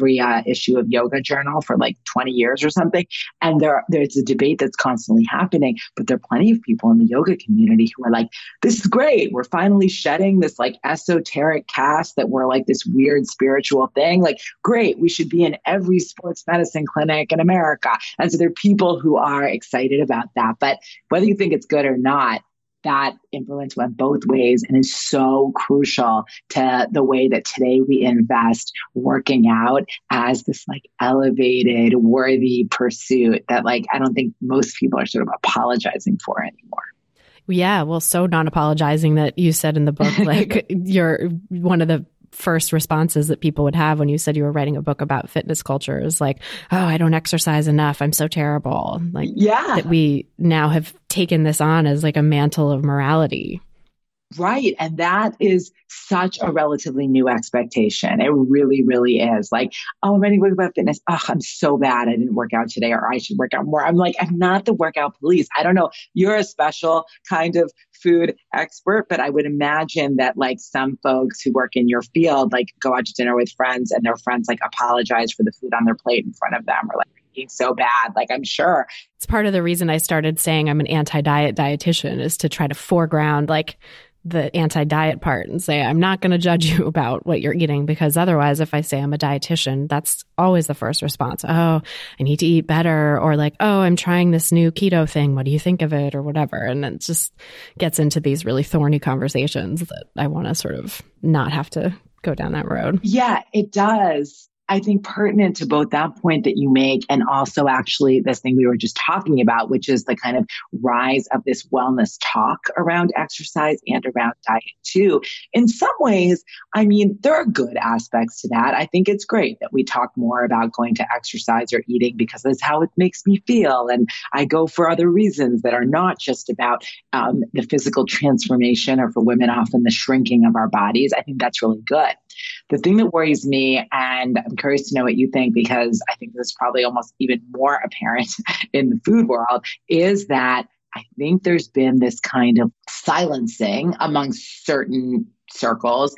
[SPEAKER 2] issue of Yoga Journal for like 20 years or something. And there's a debate that's constantly happening, but there are plenty of people in the yoga community who are like, this is great. We're finally shedding this like esoteric cast that we're like this weird spiritual thing. Like, great. We should be in every sports medicine clinic in America. And so there are people who are excited about that. But whether you think it's good or not, that influence went both ways and is so crucial to the way that today we invest working out as this like elevated, worthy pursuit that like I don't think most people are sort of apologizing for anymore.
[SPEAKER 1] Yeah, well, so not apologizing that you said in the book, like you're one of the first responses that people would have when you said you were writing a book about fitness culture is like, oh, I don't exercise enough. I'm so terrible. Like, yeah, that we now have taken this on as like a mantle of morality.
[SPEAKER 2] Right. And that is such a relatively new expectation. It really, really is. Like, oh, I'm writing a book about fitness. Oh, I'm so bad. I didn't work out today, or I should work out more. I'm like, I'm not the workout police. I don't know. You're a special kind of food expert, but I would imagine that like some folks who work in your field, like go out to dinner with friends and their friends like apologize for the food on their plate in front of them, or like eating so bad. Like, I'm sure.
[SPEAKER 1] It's part of the reason I started saying I'm an anti-diet dietitian, is to try to foreground like the anti-diet part and say, I'm not going to judge you about what you're eating, because otherwise, if I say I'm a dietitian, that's always the first response. Oh, I need to eat better. Or like, oh, I'm trying this new keto thing. What do you think of it? Or whatever. And it just gets into these really thorny conversations that I want to sort of not have to go down that road.
[SPEAKER 2] Yeah, it does. I think pertinent to both that point that you make and also actually this thing we were just talking about, which is the kind of rise of this wellness talk around exercise and around diet too. In some ways, I mean, there are good aspects to that. I think it's great that we talk more about going to exercise or eating because that's how it makes me feel. And I go for other reasons that are not just about the physical transformation, or for women, often the shrinking of our bodies. I think that's really good. The thing that worries me, and I'm curious to know what you think, because I think this is probably almost even more apparent in the food world, is that I think there's been this kind of silencing among certain circles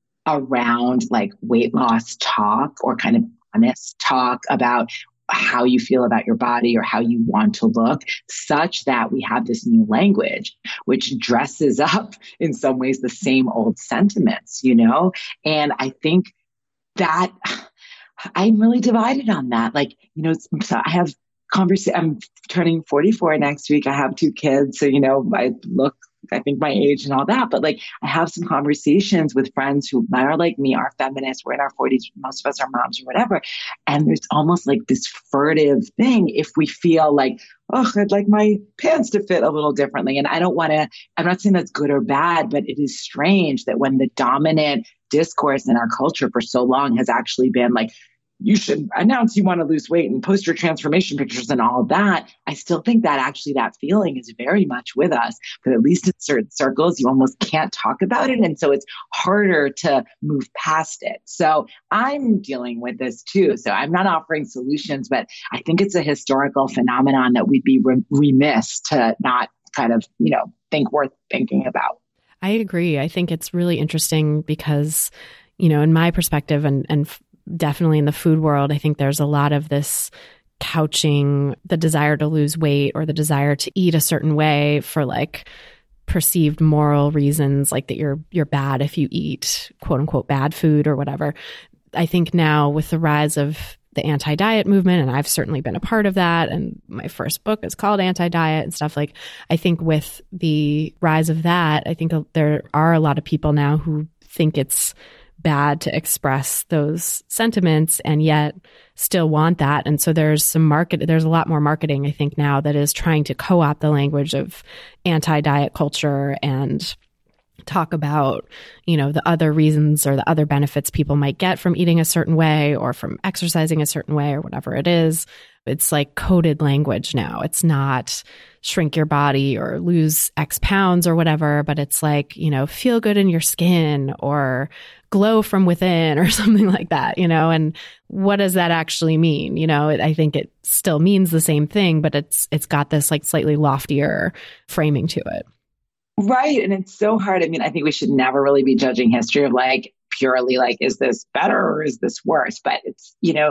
[SPEAKER 2] around like weight loss talk, or kind of honest talk about how you feel about your body or how you want to look, such that we have this new language, which dresses up in some ways the same old sentiments, you know? And I think that I'm really divided on that. Like, you know, so I have I'm turning 44 next week. I have 2 kids. So, you know, I think my age and all that, but like I have some conversations with friends who are like me, are feminists, we're in our 40s, most of us are moms or whatever. And there's almost like this furtive thing if we feel like, oh, I'd like my pants to fit a little differently. And I'm not saying that's good or bad, but it is strange that when the dominant discourse in our culture for so long has actually been like, you should announce you want to lose weight and post your transformation pictures and all of that. I still think that actually that feeling is very much with us, but at least in certain circles, you almost can't talk about it. And so it's harder to move past it. So I'm dealing with this too. So I'm not offering solutions, but I think it's a historical phenomenon that we'd be remiss to not kind of, you know, think worth thinking about.
[SPEAKER 1] I agree. I think it's really interesting because, you know, in my perspective and definitely in the food world, I think there's a lot of this couching the desire to lose weight or the desire to eat a certain way for like perceived moral reasons, like that you're bad if you eat quote unquote bad food or whatever. I think now with the rise of the anti-diet movement, and I've certainly been a part of that, and my first book is called Anti-Diet and stuff, like I think with the rise of that, I think there are a lot of people now who think it's bad to express those sentiments and yet still want that. And so there's a lot more marketing, I think, now that is trying to co-opt the language of anti-diet culture and talk about, you know, the other reasons or the other benefits people might get from eating a certain way or from exercising a certain way or whatever it is. It's like coded language now. It's not shrink your body or lose X pounds or whatever, but it's like, you know, feel good in your skin or glow from within or something like that, you know, and what does that actually mean? You know, I think it still means the same thing, but it's got this like slightly loftier framing to it.
[SPEAKER 2] Right. And it's so hard. I mean, I think we should never really be judging history of like purely like, is this better or is this worse? But it's,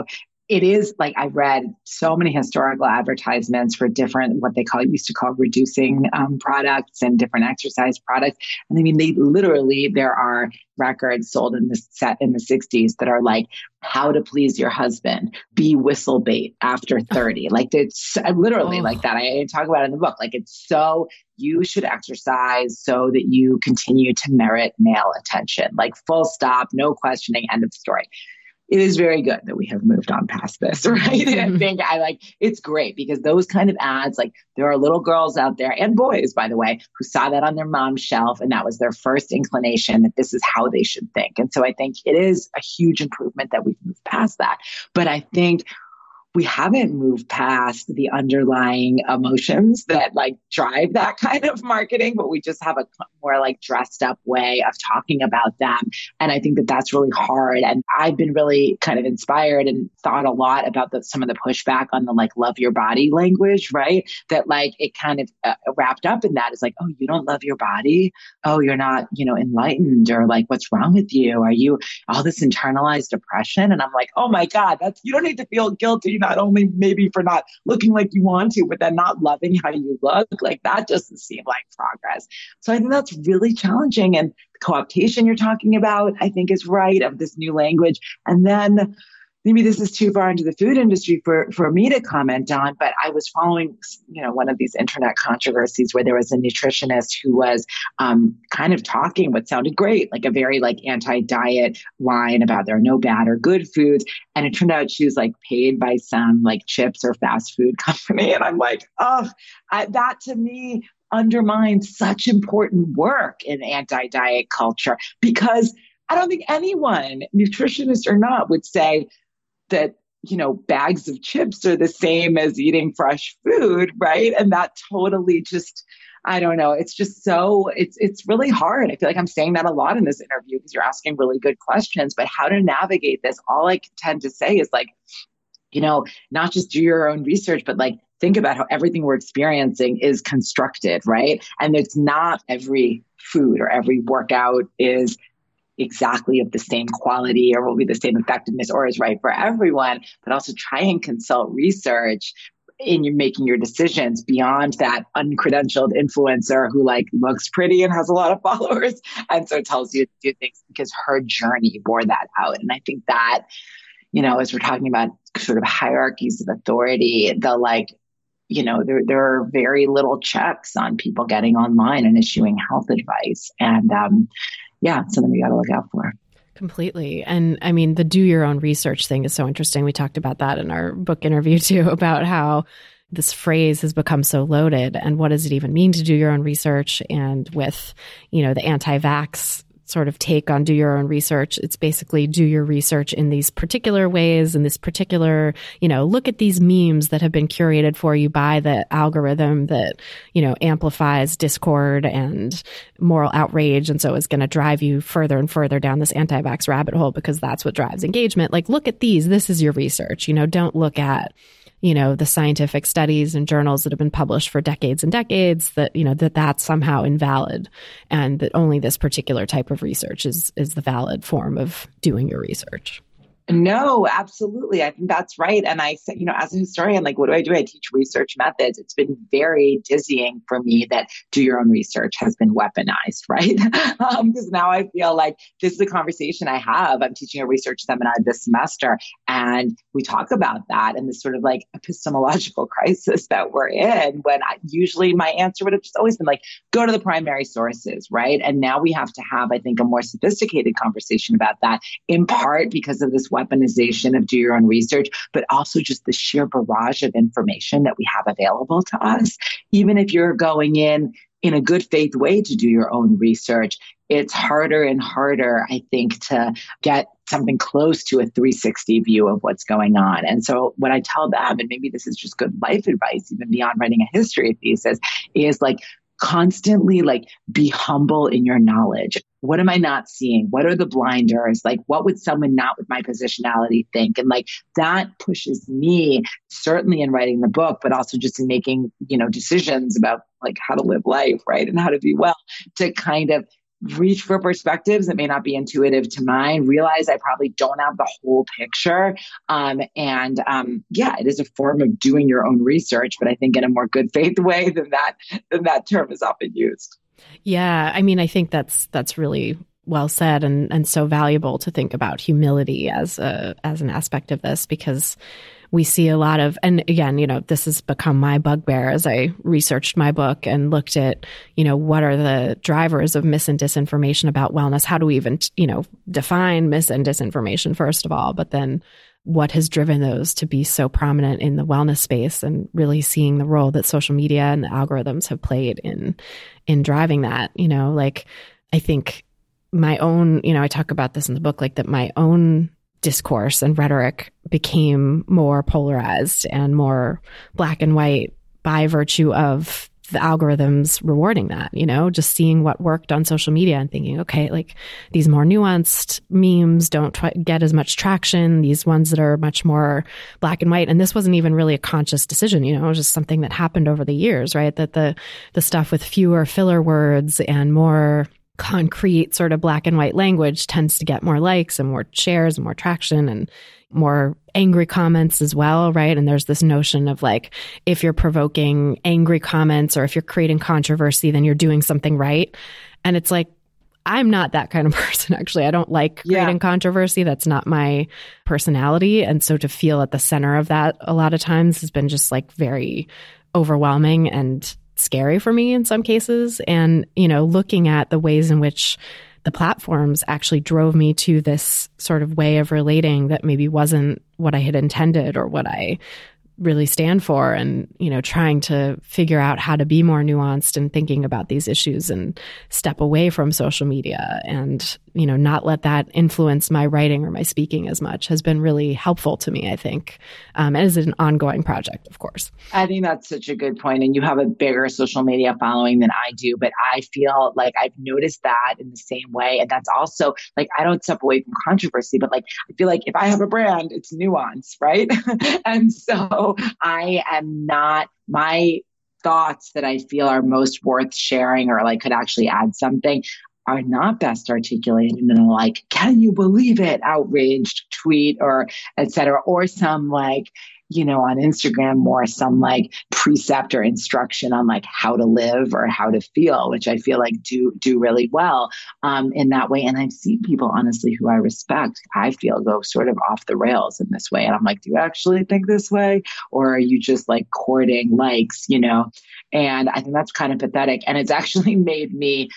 [SPEAKER 2] it is like I've read so many historical advertisements for different, what they used to call reducing products and different exercise products. And I mean, there are records sold in the 60s that are like how to please your husband, be whistle bait after 30. Like it's literally like that. I talk about it in the book. Like it's so you should exercise so that you continue to merit male attention, like full stop, no questioning, end of story. It is very good that we have moved on past this, right? And I think it's great because those kind of ads, like there are little girls out there and boys, by the way, who saw that on their mom's shelf and that was their first inclination that this is how they should think. And so I think it is a huge improvement that we've moved past that. But I think we haven't moved past the underlying emotions that like drive that kind of marketing, but we just have a more like dressed up way of talking about them. And I think that that's really hard. And I've been really kind of inspired and thought a lot about some of the pushback on the like love your body language, right? That like it kind of wrapped up in that is like, oh, you don't love your body. Oh, you're not, enlightened, or like, what's wrong with you? Are you all this internalized depression? And I'm like, oh my God, you don't need to feel guilty. Not only maybe for not looking like you want to, but then not loving how you look, like that doesn't seem like progress. So I think that's really challenging. And the co-optation you're talking about, I think is right, of this new language. And then maybe this is too far into the food industry for me to comment on, but I was following, one of these internet controversies where there was a nutritionist who was kind of talking what sounded great, like a very like anti-diet line about there are no bad or good foods. And it turned out she was like paid by some like chips or fast food company. And I'm like, that to me undermines such important work in anti-diet culture, because I don't think anyone, nutritionist or not, would say that, bags of chips are the same as eating fresh food, right? And that totally just, I don't know. It's just it's really hard. I feel like I'm saying that a lot in this interview because you're asking really good questions, but how to navigate this, all I tend to say is like, not just do your own research, but like think about how everything we're experiencing is constructed, right? And it's not every food or every workout is exactly of the same quality or will be the same effectiveness or is right for everyone, but also try and consult research in your making your decisions beyond that uncredentialed influencer who like looks pretty and has a lot of followers and so tells you to do things because her journey bore that out. And I think that, as we're talking about sort of hierarchies of authority, there are very little checks on people getting online and issuing health advice. And something we got to look out for.
[SPEAKER 1] Completely. And I mean, the do your own research thing is so interesting. We talked about that in our book interview too, about how this phrase has become so loaded and what does it even mean to do your own research? And with, the anti-vax sort of take on do your own research, it's basically do your research in these particular ways, in this particular, look at these memes that have been curated for you by the algorithm that, amplifies discord and moral outrage. And so is going to drive you further and further down this anti-vax rabbit hole because that's what drives engagement. Like, look at these. This is your research. Don't look at the scientific studies and journals that have been published for decades and decades that, that's somehow invalid and that only this particular type of research is the valid form of doing your research.
[SPEAKER 2] No, absolutely. I think that's right. And I said, as a historian, like, what do? I teach research methods. It's been very dizzying for me that do your own research has been weaponized, right? Because now I feel like this is a conversation I have. I'm teaching a research seminar this semester, and we talk about that and this sort of like epistemological crisis that we're in, when usually my answer would have just always been like, go to the primary sources, right? And now we have to have, I think, a more sophisticated conversation about that, in part because of this weaponization of do your own research, but also just the sheer barrage of information that we have available to us. Even if you're going in a good faith way to do your own research, it's harder and harder, I think, to get something close to a 360 view of what's going on. And so what I tell them, and maybe this is just good life advice, even beyond writing a history thesis, is like, constantly like be humble in your knowledge. what am I not seeing? What are the blinders? Like, what would someone not with my positionality think? And like, that pushes me certainly in writing the book, but also just in making, decisions about like how to live life, right? And how to be well, to kind of reach for perspectives that may not be intuitive to mine, realize I probably don't have the whole picture. It is a form of doing your own research, but I think in a more good faith way than that term is often used.
[SPEAKER 1] Yeah. I mean, I think that's really well said and so valuable to think about humility as an aspect of this, because we see a lot of, and again, this has become my bugbear as I researched my book and looked at, what are the drivers of mis and disinformation about wellness? How do we even, define mis and disinformation, first of all, but then what has driven those to be so prominent in the wellness space, and really seeing the role that social media and the algorithms have played in driving that, like, I think my own, I talk about this in the book, like that my own discourse and rhetoric became more polarized and more black and white by virtue of the algorithms rewarding that, just seeing what worked on social media and thinking, okay, like these more nuanced memes don't get as much traction, these ones that are much more black and white. And this wasn't even really a conscious decision, it was just something that happened over the years, right? That the stuff with fewer filler words and more concrete sort of black and white language tends to get more likes and more shares and more traction and more angry comments as well, right? And there's this notion of like, if you're provoking angry comments or if you're creating controversy, then you're doing something right. And it's like, I'm not that kind of person, actually. I don't like creating controversy. That's not my personality. And so to feel at the center of that a lot of times has been just like very overwhelming and scary for me in some cases. And, looking at the ways in which the platforms actually drove me to this sort of way of relating that maybe wasn't what I had intended or what I really stand for, and, trying to figure out how to be more nuanced and thinking about these issues and step away from social media and, not let that influence my writing or my speaking as much has been really helpful to me, I think. It is an ongoing project, of course.
[SPEAKER 2] I think that's such a good point. And you have a bigger social media following than I do, but I feel like I've noticed that in the same way. And that's also like, I don't step away from controversy, but like, I feel like if I have a brand, it's nuance, right? And so I am not, my thoughts that I feel are most worth sharing or like could actually add something are not best articulated in a like, can you believe it, outraged tweet or et cetera, or some like, on Instagram, more some like precept or instruction on like how to live or how to feel, which I feel like do really well in that way. And I've seen people, honestly, who I respect, I feel go sort of off the rails in this way. And I'm like, do you actually think this way? Or are you just like courting likes, And I think that's kind of pathetic. And it's actually made me,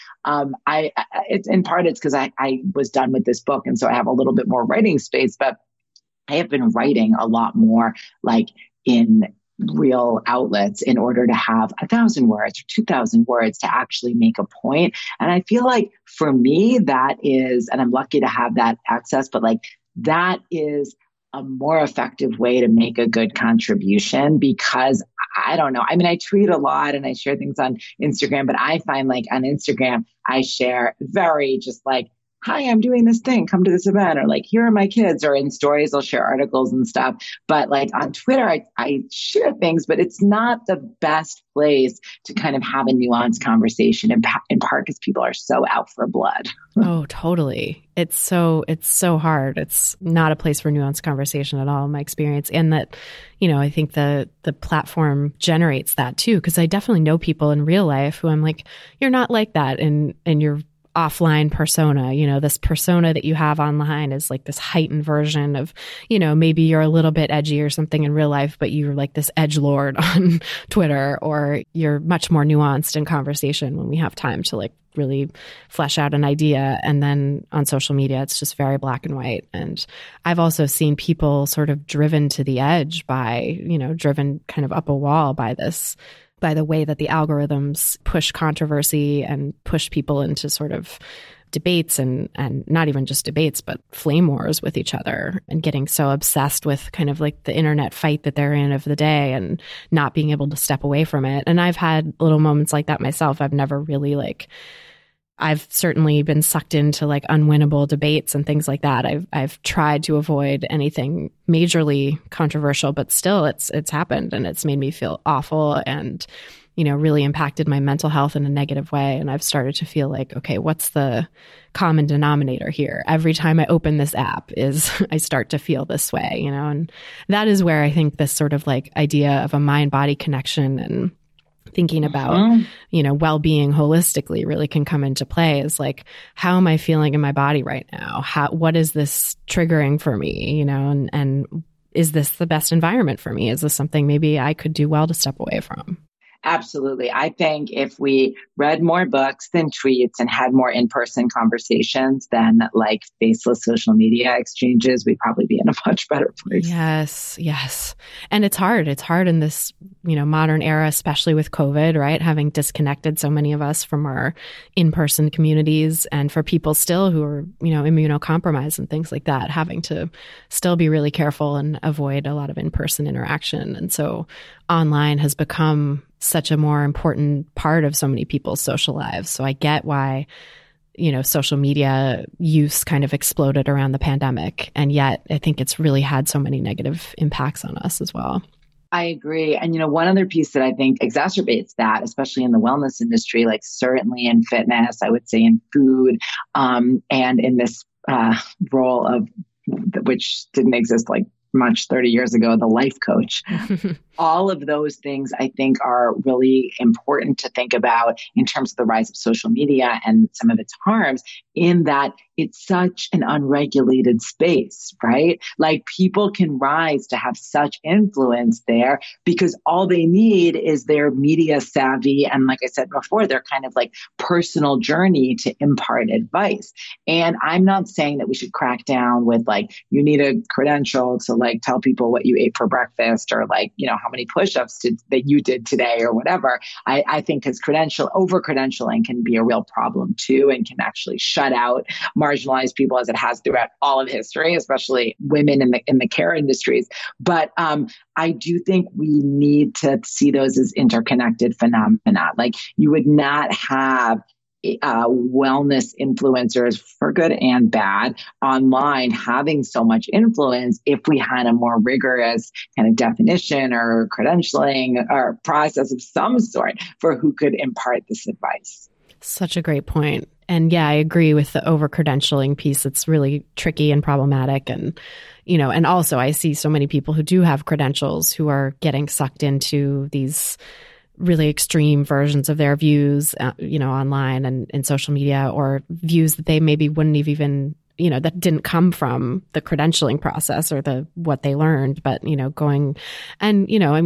[SPEAKER 2] it's in part, it's because I was done with this book. And so I have a little bit more writing space, but I have been writing a lot more like in real outlets in order to have 1,000 words or 2,000 words to actually make a point. And I feel like for me, that is, and I'm lucky to have that access, but like that is a more effective way to make a good contribution, because I don't know. I mean, I tweet a lot and I share things on Instagram, but I find like on Instagram, I share very just like, hi, I'm doing this thing, come to this event, or like, here are my kids, or in stories, I'll share articles and stuff. But like on Twitter, I share things, but it's not the best place to kind of have a nuanced conversation in part because people are so out for blood.
[SPEAKER 1] Oh, totally. It's so hard. It's not a place for nuanced conversation at all, in my experience. And that, I think the platform generates that too, because I definitely know people in real life who I'm like, you're not like that in your offline persona. This persona that you have online is like this heightened version of, maybe you're a little bit edgy or something in real life, but you're like this edgelord on Twitter, or you're much more nuanced in conversation when we have time to like really flesh out an idea. And then on social media, it's just very black and white. And I've also seen people sort of driven to the edge by, driven kind of up a wall by the way that the algorithms push controversy and push people into sort of debates and not even just debates, but flame wars with each other, and getting so obsessed with kind of like the internet fight that they're in of the day and not being able to step away from it. And I've had little moments like that myself. I've never really like I've certainly been sucked into like unwinnable debates and things like that. I've tried to avoid anything majorly controversial, but still it's happened and it's made me feel awful and, really impacted my mental health in a negative way. And I've started to feel like, okay, what's the common denominator here? Every time I open this app I start to feel this way, and that is where I think this sort of like idea of a mind-body connection and thinking about, well-being holistically really can come into play. Is like, how am I feeling in my body right now? What is this triggering for me? And is this the best environment for me? Is this something maybe I could do well to step away from?
[SPEAKER 2] Absolutely. I think if we read more books than tweets and had more in-person conversations than like faceless social media exchanges, we'd probably be in a much better place.
[SPEAKER 1] Yes. And it's hard. It's hard in this, modern era, especially with COVID, right? Having disconnected so many of us from our in-person communities, and for people still who are, immunocompromised and things like that, having to still be really careful and avoid a lot of in-person interaction. And so online has become such a more important part of so many people's social lives. So I get why, social media use kind of exploded around the pandemic. And yet I think it's really had so many negative impacts on us as well.
[SPEAKER 2] I agree. And, one other piece that I think exacerbates that, especially in the wellness industry, like certainly in fitness, I would say in food, and in this role of, which didn't exist like much 30 years ago, the life coach. All of those things I think are really important to think about in terms of the rise of social media and some of its harms, in that it's such an unregulated space, right? Like people can rise to have such influence there because all they need is their media savvy. And like I said before, their kind of like personal journey to impart advice. And I'm not saying that we should crack down with like, you need a credential to like tell people what you ate for breakfast, or like, how many push-ups that you did today or whatever. I think because over-credentialing can be a real problem too, and can actually shut out marginalized people, as it has throughout all of history, especially women in the care industries. But I do think we need to see those as interconnected phenomena. Like you would not have wellness influencers, for good and bad, online having so much influence if we had a more rigorous kind of definition or credentialing or process of some sort for who could impart this advice.
[SPEAKER 1] Such a great point. And yeah, I agree with the over-credentialing piece. It's really tricky and problematic. And, and also I see so many people who do have credentials who are getting sucked into these really extreme versions of their views, online and in social media, or views that they maybe wouldn't have even, that didn't come from the credentialing process or what they learned, but, going and,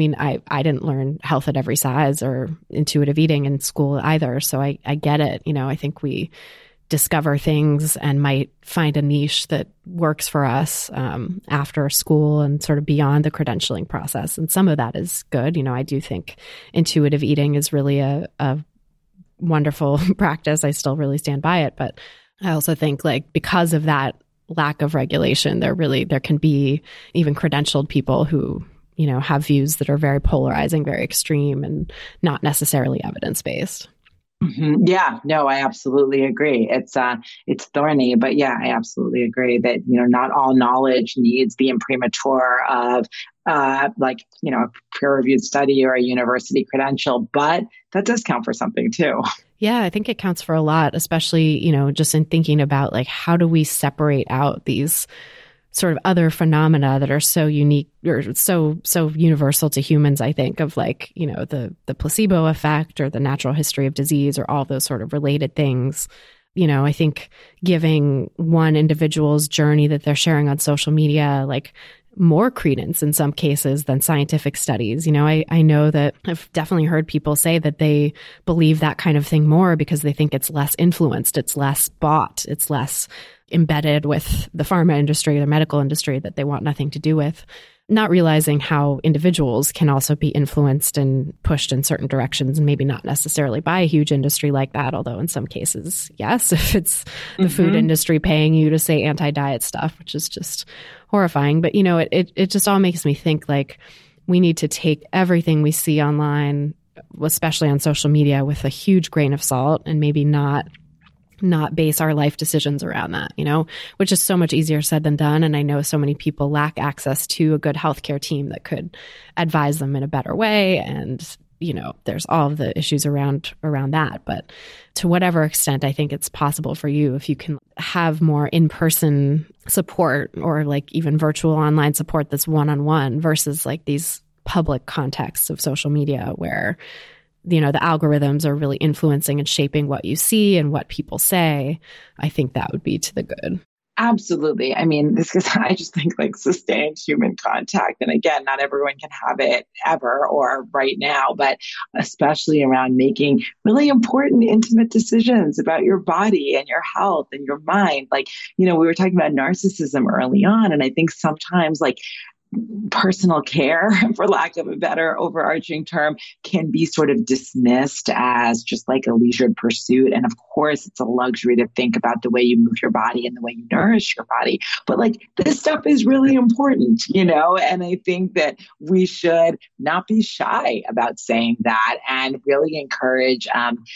[SPEAKER 1] I didn't learn health at every size or intuitive eating in school either. So I get it. I think we discover things and might find a niche that works for us after school and sort of beyond the credentialing process. And some of that is good. I do think intuitive eating is really a wonderful practice. I still really stand by it. But I also think like because of that lack of regulation, there can be even credentialed people who, have views that are very polarizing, very extreme, and not necessarily evidence-based.
[SPEAKER 2] Mm-hmm. Yeah, no, I absolutely agree. It's thorny, but yeah, I absolutely agree that, not all knowledge needs the imprimatur of a peer-reviewed study or a university credential, but that does count for something too.
[SPEAKER 1] Yeah, I think it counts for a lot, especially, just in thinking about like, how do we separate out these sort of other phenomena that are so unique or so universal to humans, I think, of like, the placebo effect or the natural history of disease or all those sort of related things. I think giving one individual's journey that they're sharing on social media, like more credence in some cases than scientific studies. I know that I've definitely heard people say that they believe that kind of thing more because they think it's less influenced, it's less bought, it's less embedded with the pharma industry, the medical industry that they want nothing to do with, not realizing how individuals can also be influenced and pushed in certain directions, and maybe not necessarily by a huge industry like that, although in some cases, yes, if it's the food industry paying you to say anti-diet stuff, which is just horrifying. But, it just all makes me think like we need to take everything we see online, especially on social media, with a huge grain of salt, and maybe not not base our life decisions around that, which is so much easier said than done. And I know so many people lack access to a good healthcare team that could advise them in a better way. And, there's all of the issues around that. But to whatever extent, I think it's possible for you, if you can have more in-person support or like even virtual online support that's one-on-one versus like these public contexts of social media where the algorithms are really influencing and shaping what you see and what people say, I think that would be to the good.
[SPEAKER 2] Absolutely. I mean, I just think like sustained human contact. And again, not everyone can have it ever or right now, but especially around making really important, intimate decisions about your body and your health and your mind. Like, we were talking about narcissism early on. And I think sometimes like personal care, for lack of a better overarching term, can be sort of dismissed as just like a leisured pursuit. And of course, it's a luxury to think about the way you move your body and the way you nourish your body. But like this stuff is really important, and I think that we should not be shy about saying that and really encourage,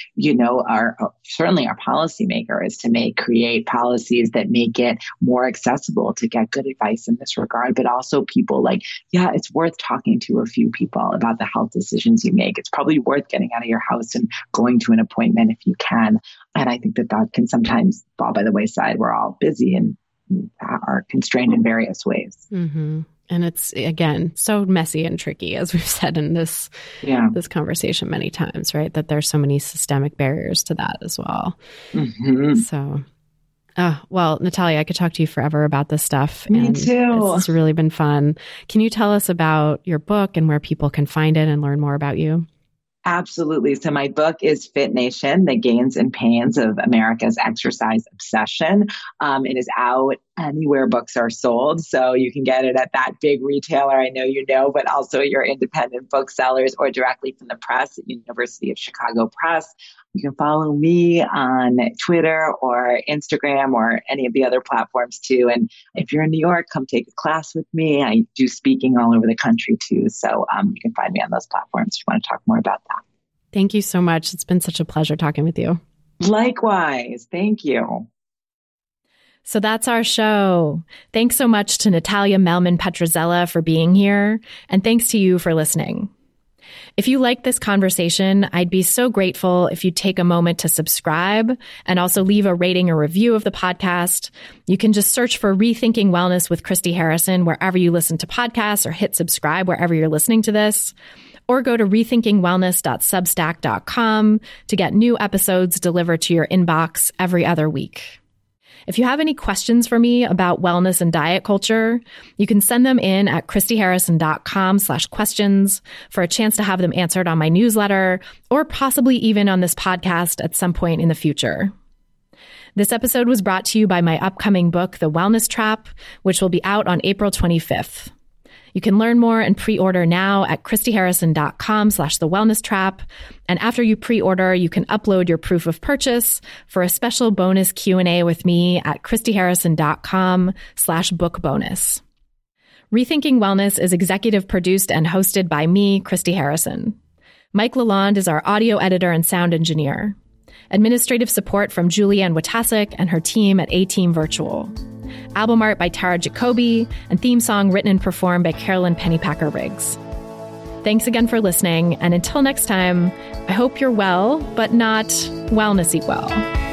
[SPEAKER 2] certainly our policymakers to create policies that make it more accessible to get good advice in this regard, but also people it's worth talking to a few people about the health decisions you make. It's probably worth getting out of your house and going to an appointment if you can. And I think that can sometimes fall by the wayside. We're all busy and are constrained in various ways.
[SPEAKER 1] Mm-hmm. And it's, again, so messy and tricky, as we've said in this conversation many times, right? That there's so many systemic barriers to that as well.
[SPEAKER 2] Mm-hmm.
[SPEAKER 1] So... well, Natalia, I could talk to you forever about this stuff.
[SPEAKER 2] Me too.
[SPEAKER 1] It's really been fun. Can you tell us about your book and where people can find it and learn more about you?
[SPEAKER 2] Absolutely. So my book is Fit Nation, The Gains and Pains of America's Exercise Obsession. It is out anywhere books are sold. So you can get it at that big retailer I know but also your independent booksellers or directly from the press at University of Chicago Press. You can follow me on Twitter or Instagram or any of the other platforms too. And if you're in New York, come take a class with me. I do speaking all over the country too. So you can find me on those platforms if you want to talk more about that.
[SPEAKER 1] Thank you so much. It's been such a pleasure talking with you.
[SPEAKER 2] Likewise. Thank you.
[SPEAKER 1] So that's our show. Thanks so much to Natalia Mehlman-Petruzella for being here. And thanks to you for listening. If you like this conversation, I'd be so grateful if you'd take a moment to subscribe and also leave a rating or review of the podcast. You can just search for Rethinking Wellness with Christy Harrison wherever you listen to podcasts or hit subscribe wherever you're listening to this. Or go to rethinkingwellness.substack.com to get new episodes delivered to your inbox every other week. If you have any questions for me about wellness and diet culture, you can send them in at christyharrison.com/questions for a chance to have them answered on my newsletter or possibly even on this podcast at some point in the future. This episode was brought to you by my upcoming book, The Wellness Trap, which will be out on April 25th. You can learn more and pre-order now at christyharrison.com/thewellnesstrap. And after you pre-order, you can upload your proof of purchase for a special bonus Q&A with me at christyharrison.com/bookbonus. Rethinking Wellness is executive produced and hosted by me, Christy Harrison. Mike Lalonde is our audio editor and sound engineer. Administrative support from Julianne Watasek and her team at A-Team Virtual. Album art by Tara Jacoby, and theme song written and performed by Carolyn Pennypacker-Riggs. Thanks again for listening, and until next time, I hope you're well, but not wellnessy well.